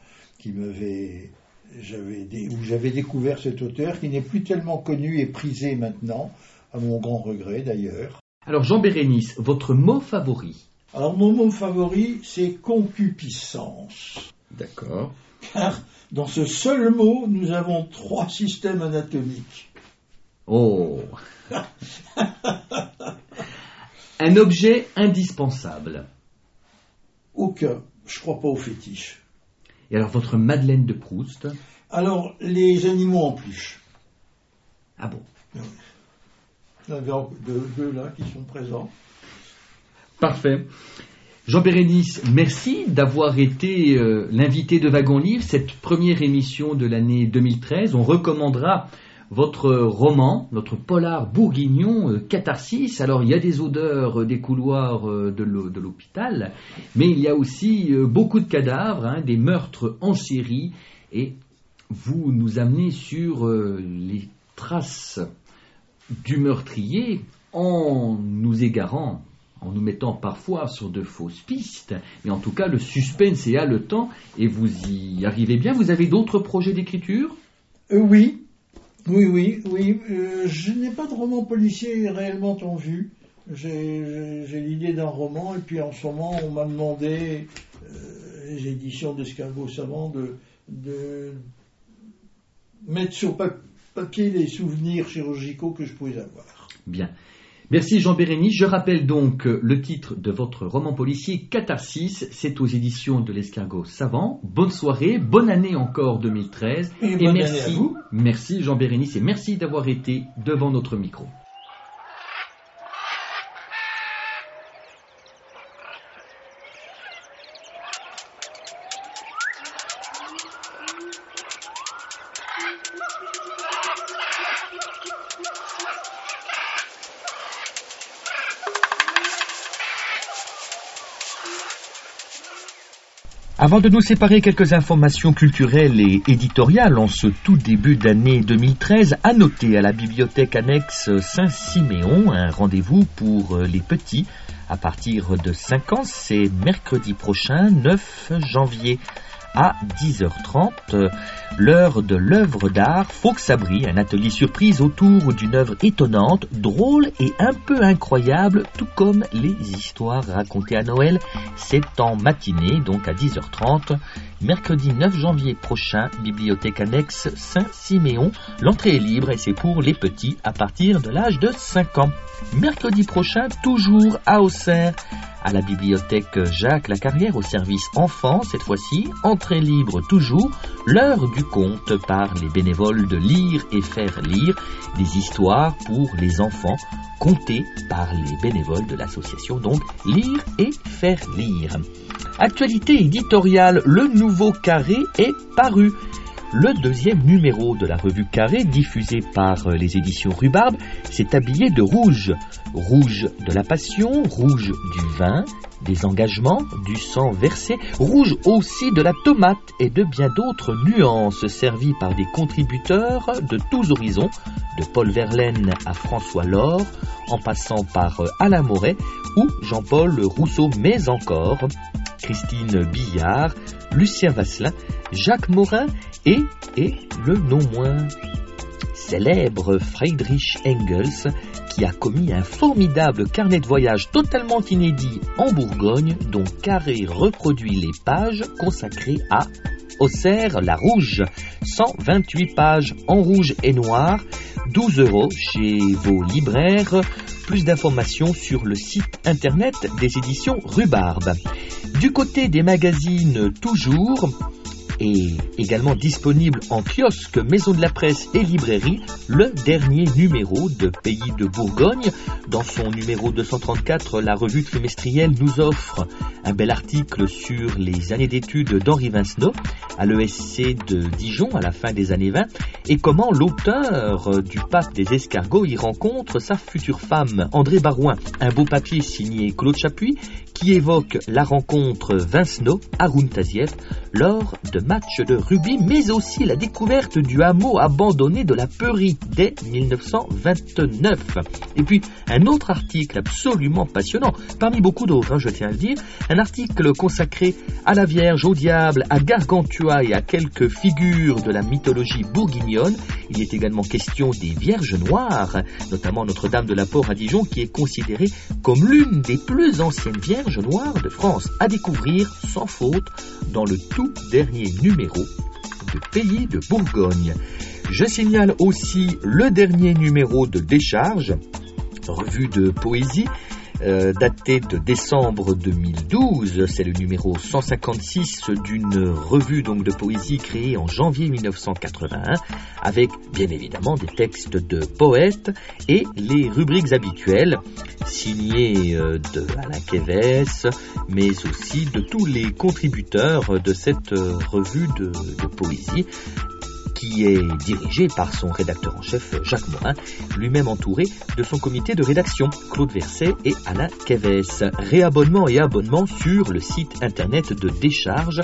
où j'avais découvert cet auteur qui n'est plus tellement connu et prisé maintenant, à mon grand regret d'ailleurs. Alors Jean Bérénice, votre mot favori? Alors mon mot favori, c'est concupiscence. D'accord. Car dans ce seul mot, nous avons 3 systèmes anatomiques. Oh. Un objet indispensable? Aucun. Je crois pas aux fétiches. Et alors votre Madeleine de Proust? Alors, les animaux en peluche. Ah bon? Oui. Il y en a deux là qui sont présents. Parfait. Jean Bérénice, merci d'avoir été l'invité de Wagon Livre, cette première émission de l'année 2013. On recommandera votre roman, notre polar bourguignon, Catharsis. Alors, il y a des odeurs des couloirs de l'hôpital, mais il y a aussi beaucoup de cadavres, des meurtres en série, et vous nous amenez sur les traces du meurtrier en nous égarant, en nous mettant parfois sur de fausses pistes, mais en tout cas, le suspense est haletant, et vous y arrivez bien. Vous avez d'autres projets d'écriture? Oui. Je n'ai pas de roman policier réellement en vue. J'ai l'idée d'un roman, et puis en ce moment, on m'a demandé, les éditions d'Escargot Savant, de mettre sur papier les souvenirs chirurgicaux que je pouvais avoir. Bien. Merci Jean Bérénice. Je rappelle donc le titre de votre roman policier, Catharsis. C'est aux éditions de l'Escargot Savant. Bonne soirée, bonne année encore 2013. Et bonne merci, année à vous. Merci Jean Bérénice, et merci d'avoir été devant notre micro. Avant de nous séparer, quelques informations culturelles et éditoriales en ce tout début d'année 2013. À noter à la bibliothèque annexe Saint-Siméon, un rendez-vous pour les petits à partir de 5 ans. C'est mercredi prochain, 9 janvier à 10h30. L'heure de l'œuvre d'art Faux-Sabri, un atelier surprise autour d'une œuvre étonnante, drôle et un peu incroyable, tout comme les histoires racontées à Noël. C'est en matinée, donc à 10h30, mercredi 9 janvier prochain, bibliothèque annexe Saint-Siméon. L'entrée est libre et c'est pour les petits à partir de l'âge de 5 ans. Mercredi prochain, toujours à Auxerre, à la bibliothèque Jacques Lacarrière, au service enfants, cette fois-ci, entrée libre toujours, l'heure du conte par les bénévoles de Lire et Faire Lire, des histoires pour les enfants, contées par les bénévoles de l'association, donc Lire et Faire Lire. Actualité éditoriale, le nouveau Carré est paru. Le 2e numéro de la revue Carré, diffusé par les éditions Rhubarbe, s'est habillé de rouge. Rouge de la passion, rouge du vin, des engagements, du sang versé, rouge aussi de la tomate et de bien d'autres nuances servies par des contributeurs de tous horizons, de Paul Verlaine à François Laure, en passant par Alain Moret ou Jean-Paul Rousseau, mais encore Christine Billard, Lucien Vasselin, Jacques Morin et le non moins célèbre Friedrich Engels, qui a commis un formidable carnet de voyage totalement inédit en Bourgogne, dont Carré reproduit les pages consacrées à Auxerre, La Rouge, 128 pages en rouge et noir, 12 € chez vos libraires. Plus d'informations sur le site internet des éditions Rhubarbe. Du côté des magazines toujours, et également disponible en kiosque, maison de la presse et librairie, le dernier numéro de Pays de Bourgogne. Dans son numéro 234, la revue trimestrielle nous offre un bel article sur les années d'études d'Henri Vincenot à l'ESC de Dijon à la fin des années 20 et comment l'auteur du Pape des escargots y rencontre sa future femme, André Barouin. Un beau papier signé Claude Chapuis qui évoque la rencontre Vincenot-Haroun Tazieff lors de matchs de rugby, mais aussi la découverte du hameau abandonné de la Peurie dès 1929. Et puis, un autre article absolument passionnant, parmi beaucoup d'autres, je tiens à le dire, un article consacré à la Vierge, au diable, à Gargantua et à quelques figures de la mythologie bourguignonne. Il est également question des Vierges Noires, notamment Notre-Dame de la Porte à Dijon, qui est considérée comme l'une des plus anciennes Vierges Noires de France, à découvrir sans faute dans le tout dernier numéro de Pays de Bourgogne. Je signale aussi le dernier numéro de Décharge, revue de poésie, daté de décembre 2012, c'est le numéro 156 d'une revue donc de poésie créée en janvier 1981, avec bien évidemment des textes de poètes et les rubriques habituelles, signées de Alain Kévès, mais aussi de tous les contributeurs de cette revue de poésie, qui est dirigé par son rédacteur en chef Jacques Morin, lui-même entouré de son comité de rédaction Claude Verset et Alain Kévès. Réabonnement et abonnement sur le site internet de Décharge,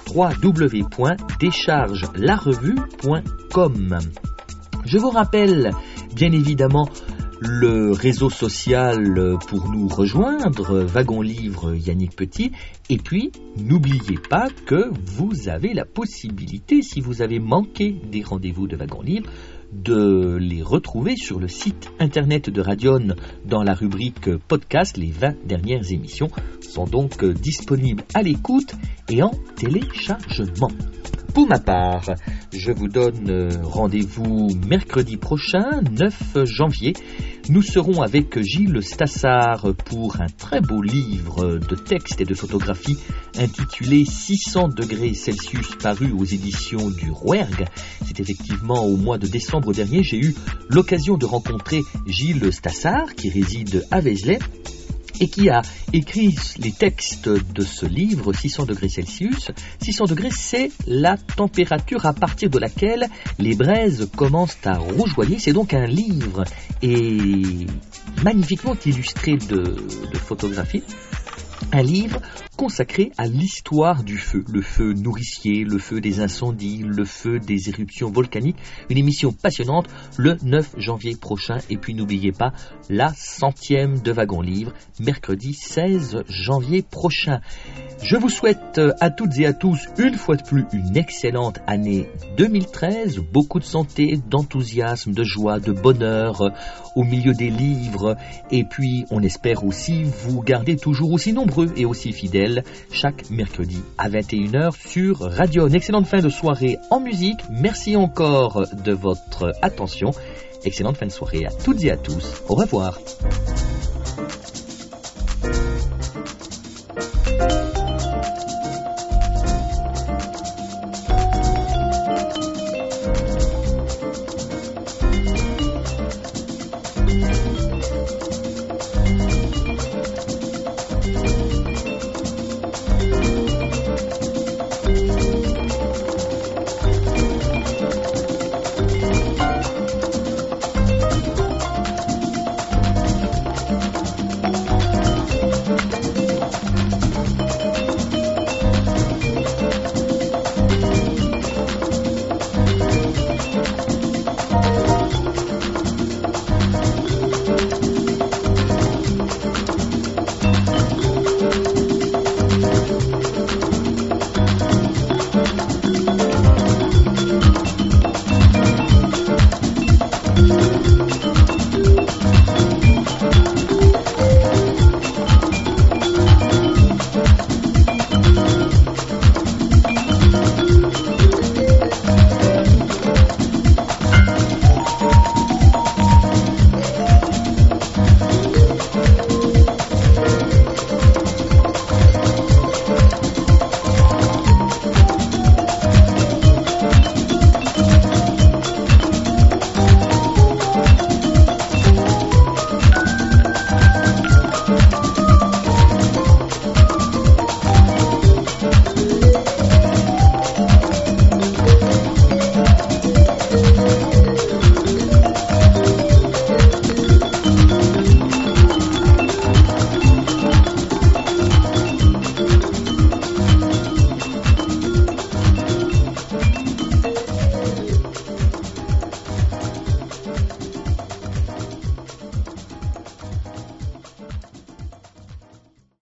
www.déchargelarevue.com. Je vous rappelle bien évidemment le réseau social pour nous rejoindre, Wagon Livre Yannick Petit, et puis n'oubliez pas que vous avez la possibilité, si vous avez manqué des rendez-vous de Wagon Livre, de les retrouver sur le site internet de Radion dans la rubrique podcast. Les 20 dernières émissions sont donc disponibles à l'écoute et en téléchargement. Pour ma part, je vous donne rendez-vous mercredi prochain, 9 janvier. Nous serons avec Gilles Stassard pour un très beau livre de textes et de photographies intitulé 600 degrés Celsius, paru aux éditions du Rouergue. C'est effectivement au mois de décembre dernier, j'ai eu l'occasion de rencontrer Gilles Stassard qui réside à Vézelay et qui a écrit les textes de ce livre, 600 degrés Celsius. 600 degrés, c'est la température à partir de laquelle les braises commencent à rougeoyer. C'est donc un livre et magnifiquement illustré de photographies. Un livre consacré à l'histoire du feu, le feu nourricier, le feu des incendies, le feu des éruptions volcaniques. Une émission passionnante le 9 janvier prochain. Et puis n'oubliez pas la 100e de Wagon Livre, mercredi 16 janvier prochain. Je vous souhaite à toutes et à tous, une fois de plus, une excellente année 2013. Beaucoup de santé, d'enthousiasme, de joie, de bonheur au milieu des livres. Et puis, on espère aussi vous garder toujours aussi nombreux et aussi fidèles chaque mercredi à 21h sur Radion. Excellente fin de soirée en musique. Merci encore de votre attention. Excellente fin de soirée à toutes et à tous. Au revoir.